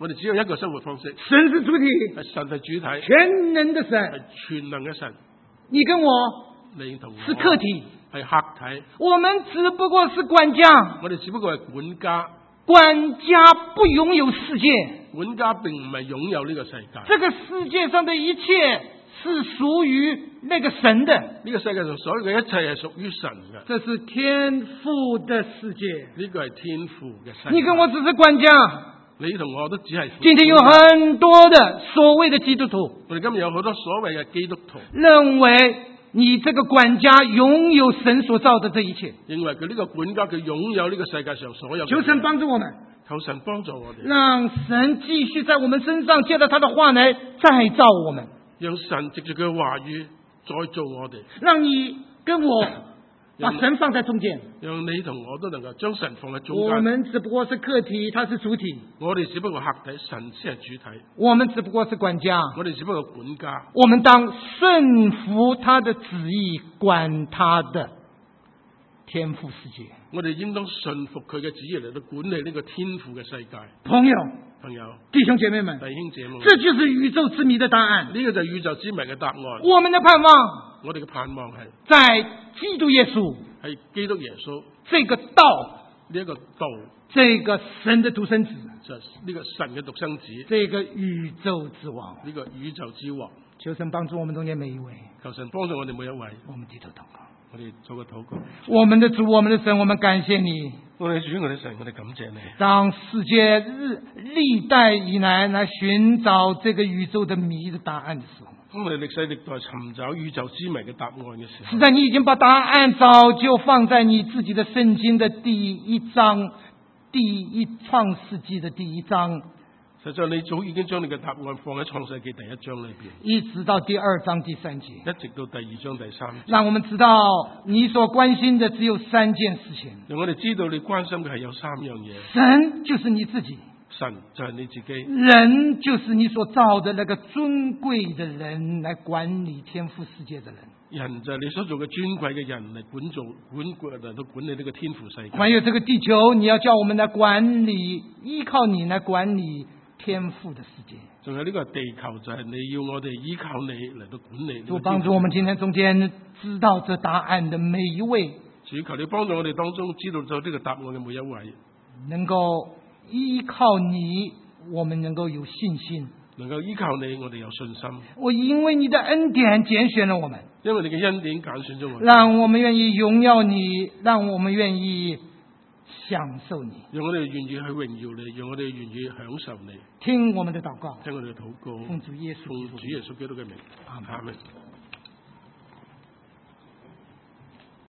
我哋只有一個生活方式， 神是主體， 係神係主體， 全能的神。 係全能嘅神。 你跟我你同我是客體， 係客體， 我們只不過是管家。 我哋只不過係管家。 管家不擁有世界， 管家並唔係擁有呢個世界。 這個世界上的一切是屬於那個神的。 呢個世界上所有嘅一切係屬於神嘅。 這是天父的世界。 呢個係天父嘅世界。 你跟我只是管家。 你同我都只係。 今天有很多的所謂的基督徒， 我哋今日有好多所謂嘅基督徒， 認為你這個管家擁有神所造的這一切， 認為佢呢個管家佢擁有呢個世界上所有。 求神幫助我們， 求神幫助我哋， 讓神繼續在我們身上借着他的話來再造我們， 讓神藉住佢嘅話語再造我哋， 讓你跟我把神放在中間， 讓你同我都能夠將神放喺中間。 我們只不過是客體，他是主體。 我哋只不過客體，神先係主體。 我們只不過是管家， 我哋只不過管家。 我們當順服他的旨意，管他的天父世界。 我哋應當順服佢嘅旨意嚟到管理呢個天父嘅世界。 朋友， 朋友， 弟兄姐妹們， 弟兄姐妹， 這就是宇宙之謎的答案。 呢個就係宇宙之謎嘅答案。 我們的盼望， 我哋嘅盼望係在基督耶穌， 係基督耶穌這個道， 呢一個道， 這個神的獨生子， 就呢個神嘅獨生子， 這個宇宙之王， 呢個宇宙之王。 求神幫助我們中間每一位， 求神幫助我哋每一位。 我們低頭禱告。 我哋做個禱告。 我們的主，我們的神，我們感謝你。 我哋主，我哋神，我哋感謝你。 當世界日歷代以來來尋找這個宇宙的謎的答案的時候， 當我哋歷世歷代尋找宇宙之謎嘅答案嘅時候， 實在你已經把答案早就放在你自己的聖經的第一章，第一創世紀的第一章。 實際你早已經將你嘅答案放喺創世紀第一章裏邊， 一直到第二章第三節， 一直到第二章第三節， 讓我們知道你所關心的只有三件事情。 讓我哋知道你關心嘅係有三樣嘢。 神就是你自己， 神就係你自己， 人就是你所造的那個尊貴的人，來管理天父世界的人。 人就係你所做嘅尊貴嘅人嚟管做管管嚟到管理呢個天父世界。 還有這個地球，你要叫我們來管理，依靠你來管理天父的世界。 仲有呢個地球，就係你要我哋依靠你嚟到管理。 主幫助我們今天中間知道這答案的每一位， 主求你幫助我哋當中知道咗呢個答案嘅每一位， 能夠依靠你，我們能夠有信心。 能夠依靠你，我哋有信心。 我因為你的恩典揀選了我們， 因為你嘅恩典揀選咗我哋， 讓我們願意榮耀你，讓我們願意享受你， 讓我哋願意去榮耀你，讓我哋願意享受你。 聽我們的禱告， 聽我哋嘅禱告， 奉主耶穌， 奉主耶穌基督嘅名， 阿們。 阿們。